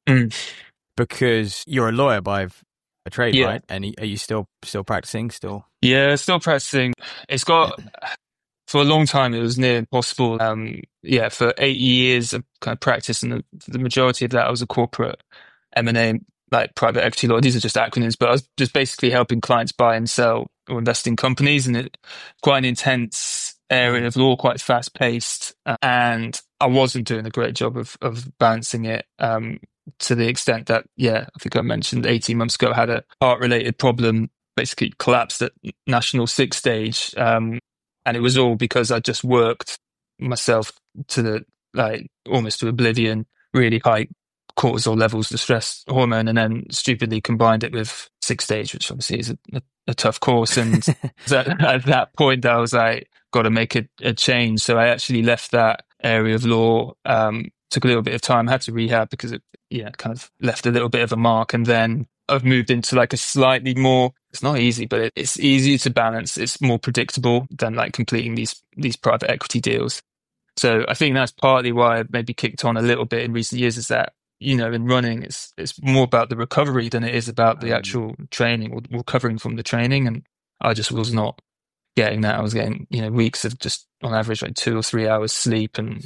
Because you're a lawyer by a trade, right? And are you still practicing still? Yeah, still practicing. It's got, for a long time, it was near impossible. For 8 years, I've kind of practiced, and the majority of that I was a corporate M&A, like private equity law. These are just acronyms, but I was just basically helping clients buy and sell or invest in companies, and it's quite an intense area of law, quite fast paced, and I wasn't doing a great job of balancing it. To the extent that, I think I mentioned 18 months ago, I had a heart-related problem, basically collapsed at national 6 stage. And it was all because I just worked myself to almost to oblivion, really high cortisol levels, the stress hormone, and then stupidly combined it with 6 stage, which obviously is a tough course. And at that point, I was like, got to make a change. So I actually left that area of law, took a little bit of time, had to rehab because it kind of left a little bit of a mark. And then I've moved into like a slightly more, it's not easy, but it's easier to balance. It's more predictable than like completing these private equity deals. So I think that's partly why I've maybe kicked on a little bit in recent years, is that, in running, it's more about the recovery than it is about the actual training or recovering from the training. And I just was not getting that. I was getting, weeks of just on average like 2 or 3 hours sleep, and,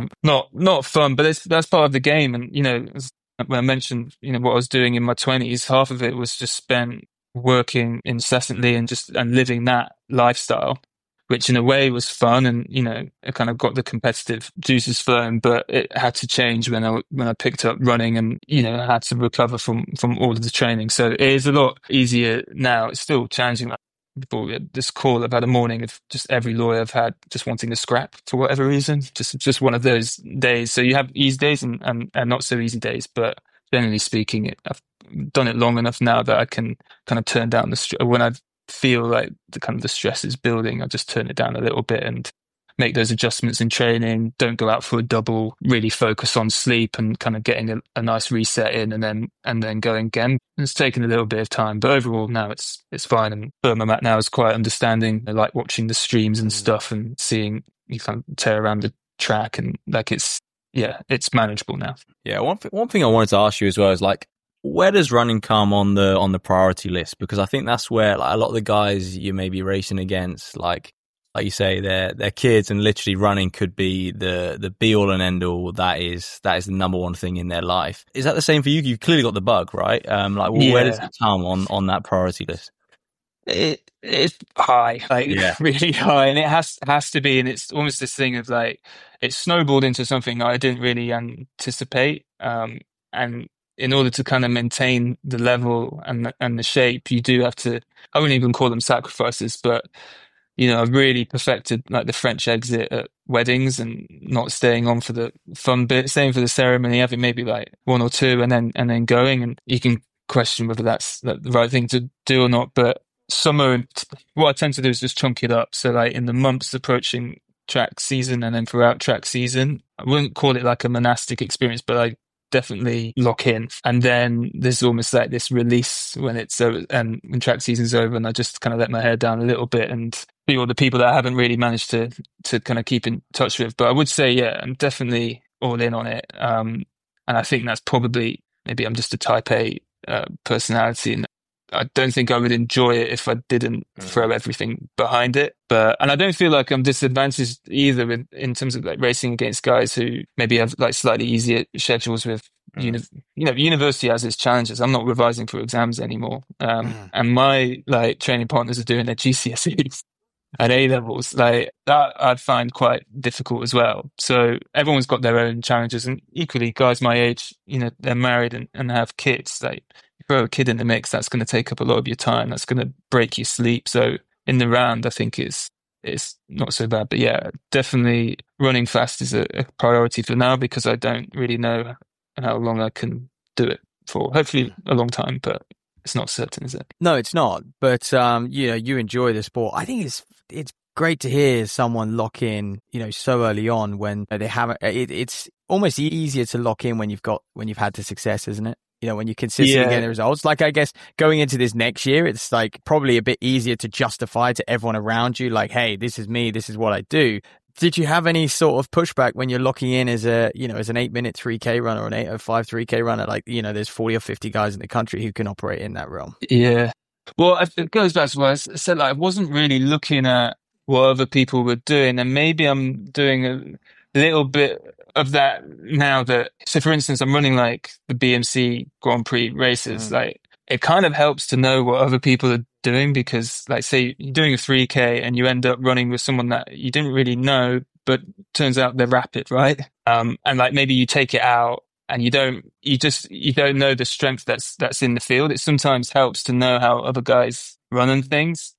not fun, but that's part of the game. And, when I mentioned, what I was doing in my 20s, half of it was just spent working incessantly and living that lifestyle, which in a way was fun. And, it kind of got the competitive juices flowing, but it had to change when I picked up running, and, I had to recover from all of the training. So it is a lot easier now. It's still challenging. Like before this call, I've had a morning of just every lawyer I've had just wanting to scrap for whatever reason. Just one of those days. So you have easy days and not so easy days, but generally speaking, I've done it long enough now that I can kind of turn down when I feel like the stress is building, I just turn it down a little bit and make those adjustments in training. Don't go out for a double, really focus on sleep and kind of getting a nice reset in, and then going again. It's taken a little bit of time, but overall now it's fine. And where I'm at now is quite understanding. I like watching the streams and stuff and seeing you kind of tear around the track, and like it's manageable now. Yeah, one thing I wanted to ask you as well is like, where does running come on the priority list? Because I think that's where like a lot of the guys you may be racing against, like you say, they're kids, and literally running could be the be all and end all. That is the number one thing in their life. Is that the same for you? You've clearly got the bug, right? Where does it come on that priority list? It's high, really high, and it has to be. And it's almost this thing of like, it snowballed into something I didn't really anticipate. And in order to kind of maintain the level and the shape, you do have to, I wouldn't even call them sacrifices, but I've really perfected like the French exit at weddings and not staying on for the fun bit. Same for the ceremony, having maybe like 1 or 2 and then going. And you can question whether that's the right thing to do or not. But what I tend to do is just chunk it up. So like in the months approaching track season and then throughout track season, I wouldn't call it like a monastic experience, but I definitely lock in. And then there's almost like this release when it's over, and when track season's over, and I just kind of let my hair down a little bit and be all the people that I haven't really managed to kind of keep in touch with. But I would say, I'm definitely all in on it. And I think that's probably, maybe I'm just a type A personality, and I don't think I would enjoy it if I didn't throw everything behind it. And I don't feel like I'm disadvantaged either in terms of like racing against guys who maybe have like slightly easier schedules with, university has its challenges. I'm not revising for exams anymore. And my like training partners are doing their GCSEs and A levels. Like that I'd find quite difficult as well. So everyone's got their own challenges, and equally guys my age, they're married and have kids. Like, throw a kid in the mix, that's going to take up a lot of your time. That's going to break your sleep. So in the round, I think it's not so bad. But yeah, definitely running fast is a priority for now, because I don't really know how long I can do it for. Hopefully a long time, but it's not certain, is it? No, it's not. But you enjoy the sport. I think it's great to hear someone lock in, so early on when they haven't. It's almost easier to lock in when you've had the success, isn't it? You know, when you're consistently getting the results. Like, I guess going into this next year, it's like probably a bit easier to justify to everyone around you, like, hey, this is me, this is what I do. Did you have any sort of pushback when you're locking in as an 8-minute 3K runner or an 8:05 3K runner? Like, you know, there's 40 or 50 guys in the country who can operate in that realm. Yeah. Well, it goes back to what I said. Like, I wasn't really looking at what other people were doing, and maybe I'm doing a little bit of that now. So, for instance, I'm running like the BMC Grand Prix races. Like, it kind of helps to know what other people are doing, because, like, say you're doing a 3K and you end up running with someone that you didn't really know, but turns out they're rapid, right? And like maybe you take it out and you don't know the strength that's in the field. It sometimes helps to know how other guys run and things,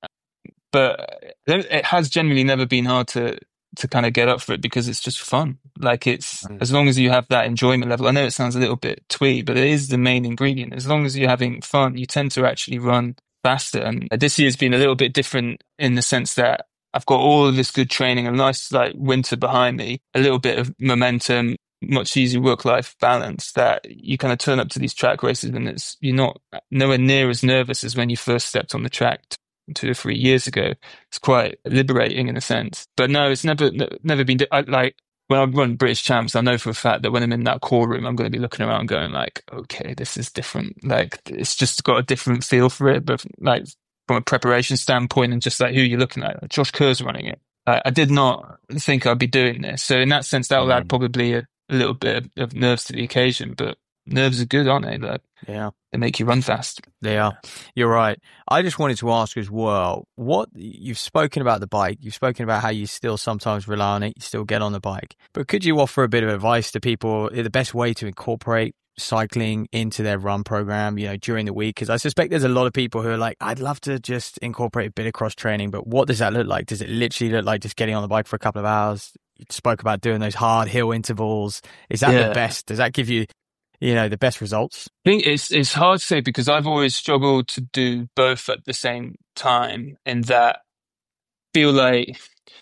but it has generally never been hard to kind of get up for it, because it's just fun. Like, it's as long as you have that enjoyment level. I know it sounds a little bit twee, but it is the main ingredient. As long as you're having fun, you tend to actually run faster. And this year's been a little bit different in the sense that I've got all of this good training, a nice like winter behind me, a little bit of momentum, much easier work-life balance, that you kind of turn up to these track races and you're not nowhere near as nervous as when you first stepped on the track 2 or 3 years ago. It's quite liberating in a sense. But no, it's never been like when I run British Champs, I know for a fact that when I'm in that core room, I'm going to be looking around going like, okay, this is different. Like, it's just got a different feel for it. But like from a preparation standpoint and just like who you're looking at, like Josh Kerr's running it. I did not think I'd be doing this. So in that sense, that will add probably a little bit of nerves to the occasion. But nerves are good, aren't they? Like, yeah. They make you run fast. They are. You're right. I just wanted to ask as well, what you've spoken about the bike, you've spoken about how you still sometimes rely on it, you still get on the bike, but could you offer a bit of advice to people, the best way to incorporate cycling into their run program, you know, during the week? Because I suspect there's a lot of people who are like, I'd love to just incorporate a bit of cross training, but what does that look like? Does it literally look like just getting on the bike for a couple of hours? You spoke about doing those hard hill intervals. Is that the best? Does that give you, you know, the best results? I think it's hard to say, because I've always struggled to do both at the same time, in that I feel like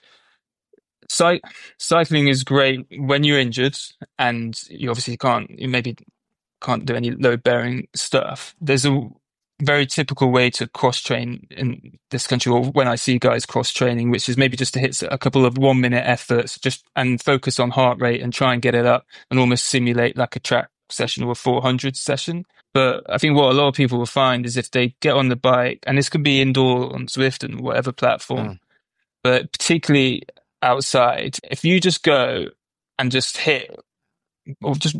cycling is great when you're injured and you obviously maybe can't do any load bearing stuff. There's a very typical way to cross train in this country, or when I see guys cross training, which is maybe just to hit a couple of 1 minute efforts and focus on heart rate and try and get it up and almost simulate like a track session or a 400 session. But I think what a lot of people will find is if they get on the bike, and this could be indoor on Zwift and whatever platform, but particularly outside, if you just go and just hit, or just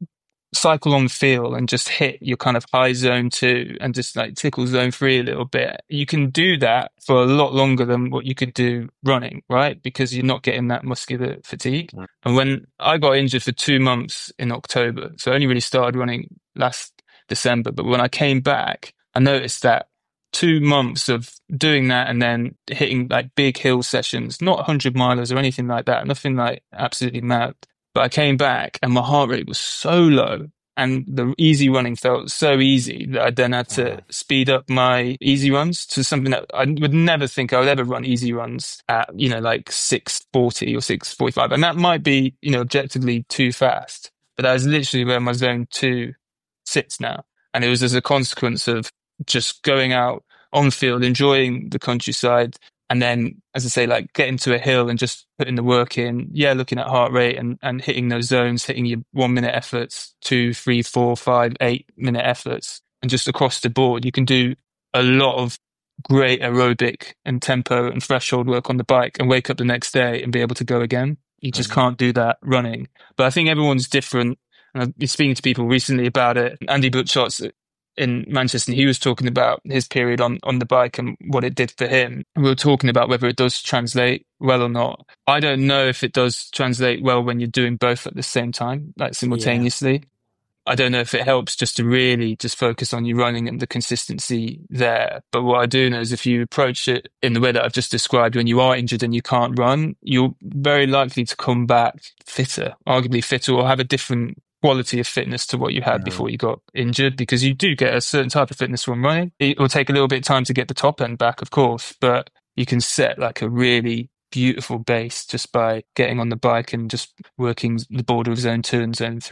cycle on the field and just hit your kind of high zone 2 and just like tickle zone 3 a little bit, you can do that for a lot longer than what you could do running, right? Because you're not getting that muscular fatigue. And when I got injured for 2 months in October, so I only really started running last December, but when I came back, I noticed that 2 months of doing that and then hitting like big hill sessions, not 100 milers or anything like that, nothing like absolutely mad. But I came back and my heart rate was so low and the easy running felt so easy that I then had to speed up my easy runs to something that I would never think I would ever run easy runs at, you know, like 6:40 or 6:45. And that might be, you know, objectively too fast, but that is literally where my zone 2 sits now. And it was as a consequence of just going out on field, enjoying the countryside, and then, as I say, like getting to a hill and just putting the work in, looking at heart rate and hitting those zones, hitting your 1 minute efforts, 2, 3, 4, 5, 8 minute efforts. And just across the board, you can do a lot of great aerobic and tempo and threshold work on the bike and wake up the next day and be able to go again. You just can't do that running. But I think everyone's different. And I've been speaking to people recently about it. Andy Butchot's in Manchester, he was talking about his period on the bike and what it did for him. We were talking about whether it does translate well or not. I don't know if it does translate well when you're doing both at the same time, like simultaneously. Yeah. I don't know if it helps just to really just focus on your running and the consistency there. But what I do know is if you approach it in the way that I've just described, when you are injured and you can't run, you're very likely to come back fitter, arguably fitter, or have a different quality of fitness to what you had before you got injured, because you do get a certain type of fitness from running. It will take a little bit of time to get the top end back, of course, but you can set like a really beautiful base just by getting on the bike and just working the border of zone 2 and zone 3.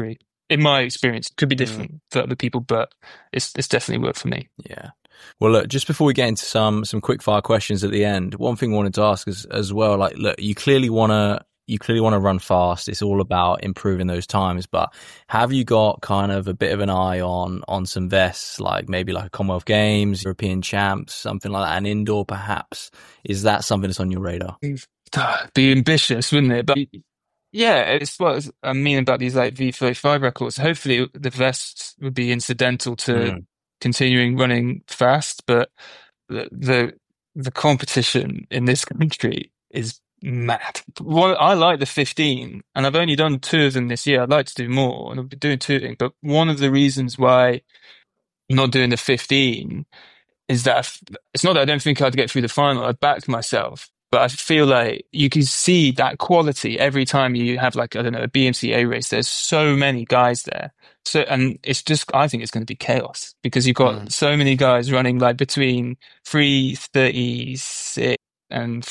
in my experience, it could be different for other people, but it's definitely worked for me. Yeah. Well, look, just before we get into some quick fire questions at the end, one thing I wanted to ask is as well, like, look, you clearly want to run fast. It's all about improving those times, but have you got kind of a bit of an eye on some vests, like maybe like a Commonwealth Games, European Champs, something like that, and indoor perhaps? Is that something that's on your radar? Be ambitious, wouldn't it? But yeah, it's what I mean about these like V35 records. Hopefully the vests would be incidental to continuing running fast, but the competition in this country is mad. I like the 15, and I've only done 2 of them this year. I'd like to do more, and I'll be doing 2, but one of the reasons why I'm not doing the 15 is that it's not that I don't think I'd get through the final. I backed myself, but I feel like you can see that quality every time you have, like, I don't know, a BMCA race. There's so many guys there. So, and it's just, I think it's going to be chaos because you've got so many guys running like between 3:36 and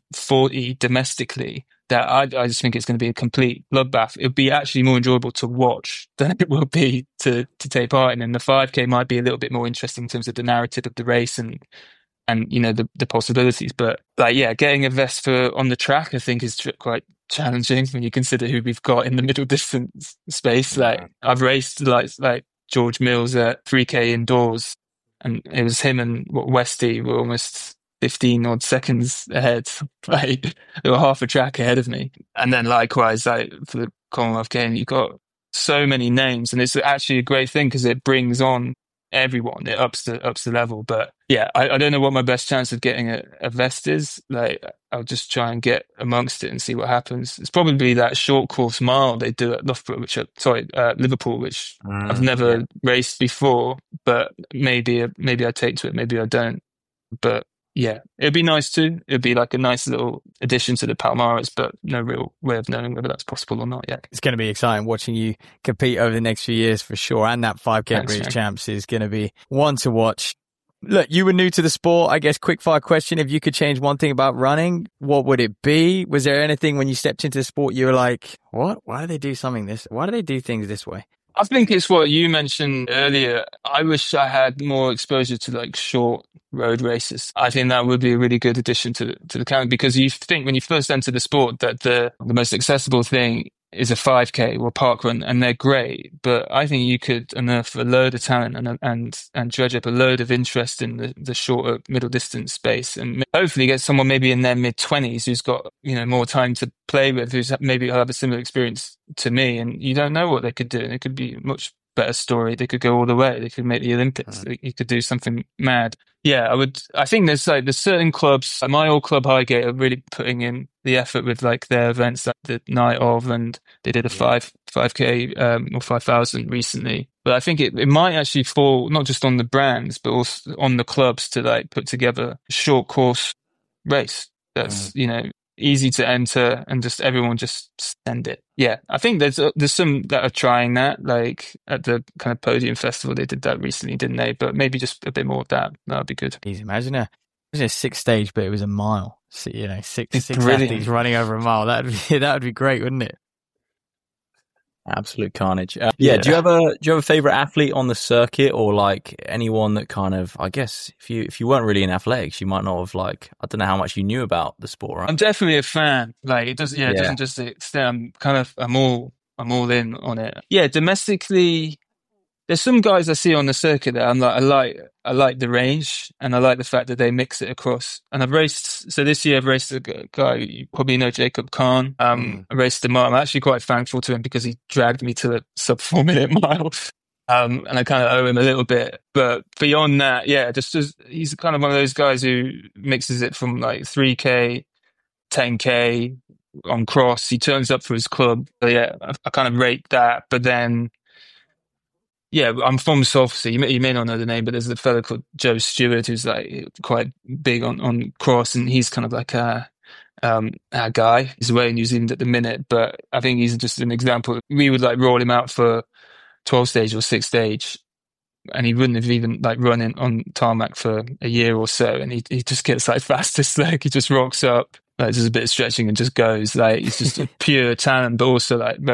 3:40 domestically that I just think it's going to be a complete bloodbath. It would be actually more enjoyable to watch than it will be to take part in. And the 5K might be a little bit more interesting in terms of the narrative of the race and you know, the possibilities. But like, yeah, getting a vest for on the track, I think is quite challenging when you consider who we've got in the middle distance space. Like, I've raced like George Mills at 3K indoors, and it was him and Westy were almost 15 odd seconds ahead. Like, they were half a track ahead of me. And then likewise, like for the Commonwealth Game, you've got so many names, and it's actually a great thing because it brings on everyone. It ups the level. But yeah, I don't know what my best chance of getting a vest is. Like, I'll just try and get amongst it and see what happens. It's probably that short course mile they do at Loughborough, Liverpool, which I've never raced before, but maybe I take to it, maybe I don't. But yeah, it'd be nice too. It'd be like a nice little addition to the Palmares, but no real way of knowing whether that's possible or not yet. It's going to be exciting watching you compete over the next few years for sure. And that 5K British Champs is going to be one to watch. Look, you were new to the sport. I guess quick fire question. If you could change one thing about running, what would it be? Was there anything when you stepped into the sport you were like, what? Why do they do things this way? I think it's what you mentioned earlier. I wish I had more exposure to like short road races. I think that would be a really good addition to the calendar, because you think when you first enter the sport that the most accessible thing is a 5K or park run, and they're great. But I think you could unearth a load of talent and dredge up a load of interest in the shorter middle distance space, and hopefully get someone maybe in their mid-20s who's got, you know, more time to play with, who's maybe have a similar experience to me, and you don't know what they could do. And it could be a much better story. They could go all the way. They could make the Olympics. You could do something mad. Yeah, I think there's certain clubs, like my old club Highgate, are really putting in the effort with like their events, like the night of, and they did a 5K or 5,000 recently. But I think it might actually fall not just on the brands, but also on the clubs to like put together a short course race that's, you know, easy to enter, and just everyone just send it. Yeah, I think there's some that are trying that, like at the kind of Podium Festival, they did that recently, didn't they? But maybe just a bit more of that. That would be good. Imagine a 6-stage, but it was a mile. So, you know, six athletes running over a mile. That would be great, wouldn't it? Absolute carnage. Do you have a favorite athlete on the circuit, or like anyone that kind of, I guess if you weren't really in athletics, you might not have, like, I don't know how much you knew about the sport, right? I'm definitely a fan. Like, it doesn't just extend. I'm all in on it. Yeah, domestically, there's some guys I see on the circuit that I'm like, I like the range, and I like the fact that they mix it across. And this year I've raced a guy, you probably know, Jacob Kahn. I raced him. I'm actually quite thankful to him because he dragged me to the sub 4 minute mile. And I kind of owe him a little bit. But beyond that, yeah, just he's kind of one of those guys who mixes it from like 3K, 10K on cross. He turns up for his club. So yeah, I kind of rate that. But then, yeah, I'm from Salford. You may not know the name, but there's a fellow called Joe Stewart who's like quite big on cross, and he's kind of like our guy. He's away in New Zealand at the minute, but I think he's just an example. We would like roll him out for 12 stage or 6 stage, and he wouldn't have even like run in on tarmac for a year or so, and he just gets like fastest leg. He just rocks up, like, does a bit of stretching and just goes. Like, he's just a pure talent, but also like very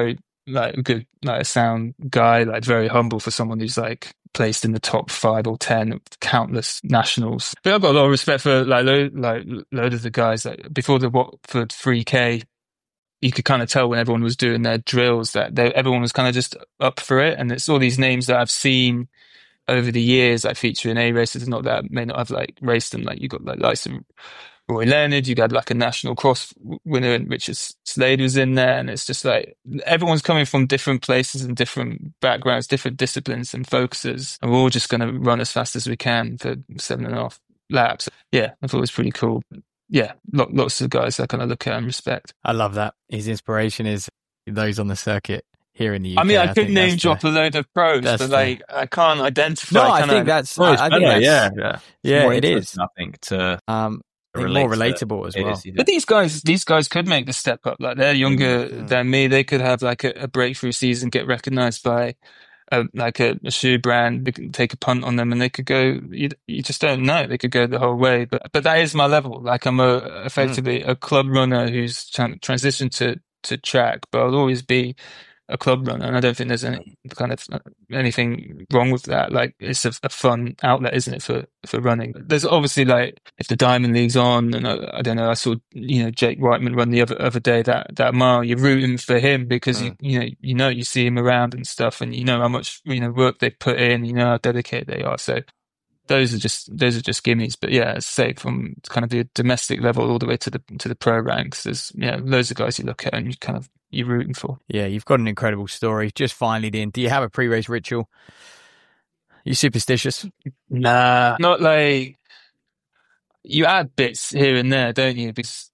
like a good, like a sound guy, like very humble for someone who's like placed in the top 5 or 10 of countless nationals. But I've got a lot of respect for like load of the guys. Like before the Watford 3K, you could kind of tell when everyone was doing their drills that everyone was kind of just up for it. And it's all these names that I've seen over the years, like featuring A races, not that may not have like raced them. Like you got like some Roy Leonard, you had like a national cross winner, and Richard Slade was in there, and it's just like everyone's coming from different places and different backgrounds, different disciplines and focuses, and we're all just going to run as fast as we can for 7.5 laps. Yeah, I thought it was pretty cool. Yeah, lots of guys I kind of look at and respect. I love that. His inspiration is those on the circuit here in the UK. I mean, I could name drop a load of pros, but like I can't identify. No, I think that's. I think that's yeah, it is. I think to. More relatable as well. But these guys could make the step up. Like they're younger than me. They could have like a breakthrough season, get recognized by a shoe brand. They could take a punt on them, and they could go. You just don't know. They could go the whole way. But that is my level. Like I'm effectively a club runner who's transitioned to track, but I'll always be a club runner, and I don't think there's any kind of anything wrong with that. Like it's a fun outlet, isn't it, for running? There's obviously like if the Diamond League's on, and I don't know, I saw Jake Whiteman run the other day that mile. You're rooting for him because you see him around and stuff, and you know how much work they put in, you know how dedicated they are. So those are just gimmies. But yeah, as I say, from kind of the domestic level all the way to the pro ranks, there's loads of guys you look at and you're rooting for. Yeah, you've got an incredible story. Just finally, Dean, do you have a pre-race ritual? Are you superstitious? Nah, not like you add bits here and there, don't you? Because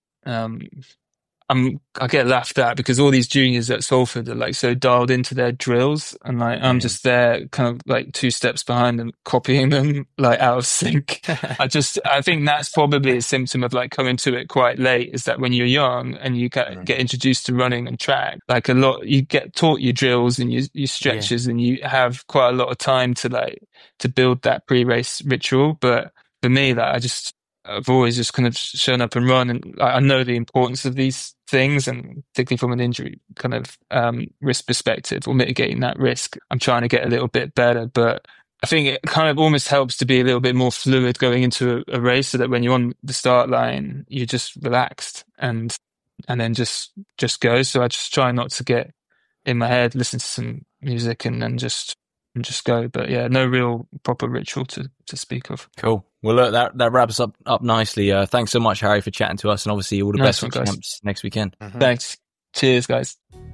I get laughed at because all these juniors at Salford are like so dialed into their drills, and like I'm just there kind of like 2 steps behind them, copying them like out of sync. I think that's probably a symptom of like coming to it quite late, is that when you're young and you get introduced to running and track, like a lot, you get taught your drills and your stretches, and you have quite a lot of time to build that pre-race ritual. But for me, like I've always just kind of shown up and run, and I know the importance of these things, and particularly from an injury kind of risk perspective or mitigating that risk, I'm trying to get a little bit better. But I think it kind of almost helps to be a little bit more fluid going into a race, so that when you're on the start line, you're just relaxed and then just go. So I just try not to get in my head, listen to some music, and then just go. But yeah, no real proper ritual to speak of. Cool. Well, look, that wraps up nicely. Thanks so much, Harry, for chatting to us, and obviously all the best for champs next weekend. Thanks. Cheers, guys.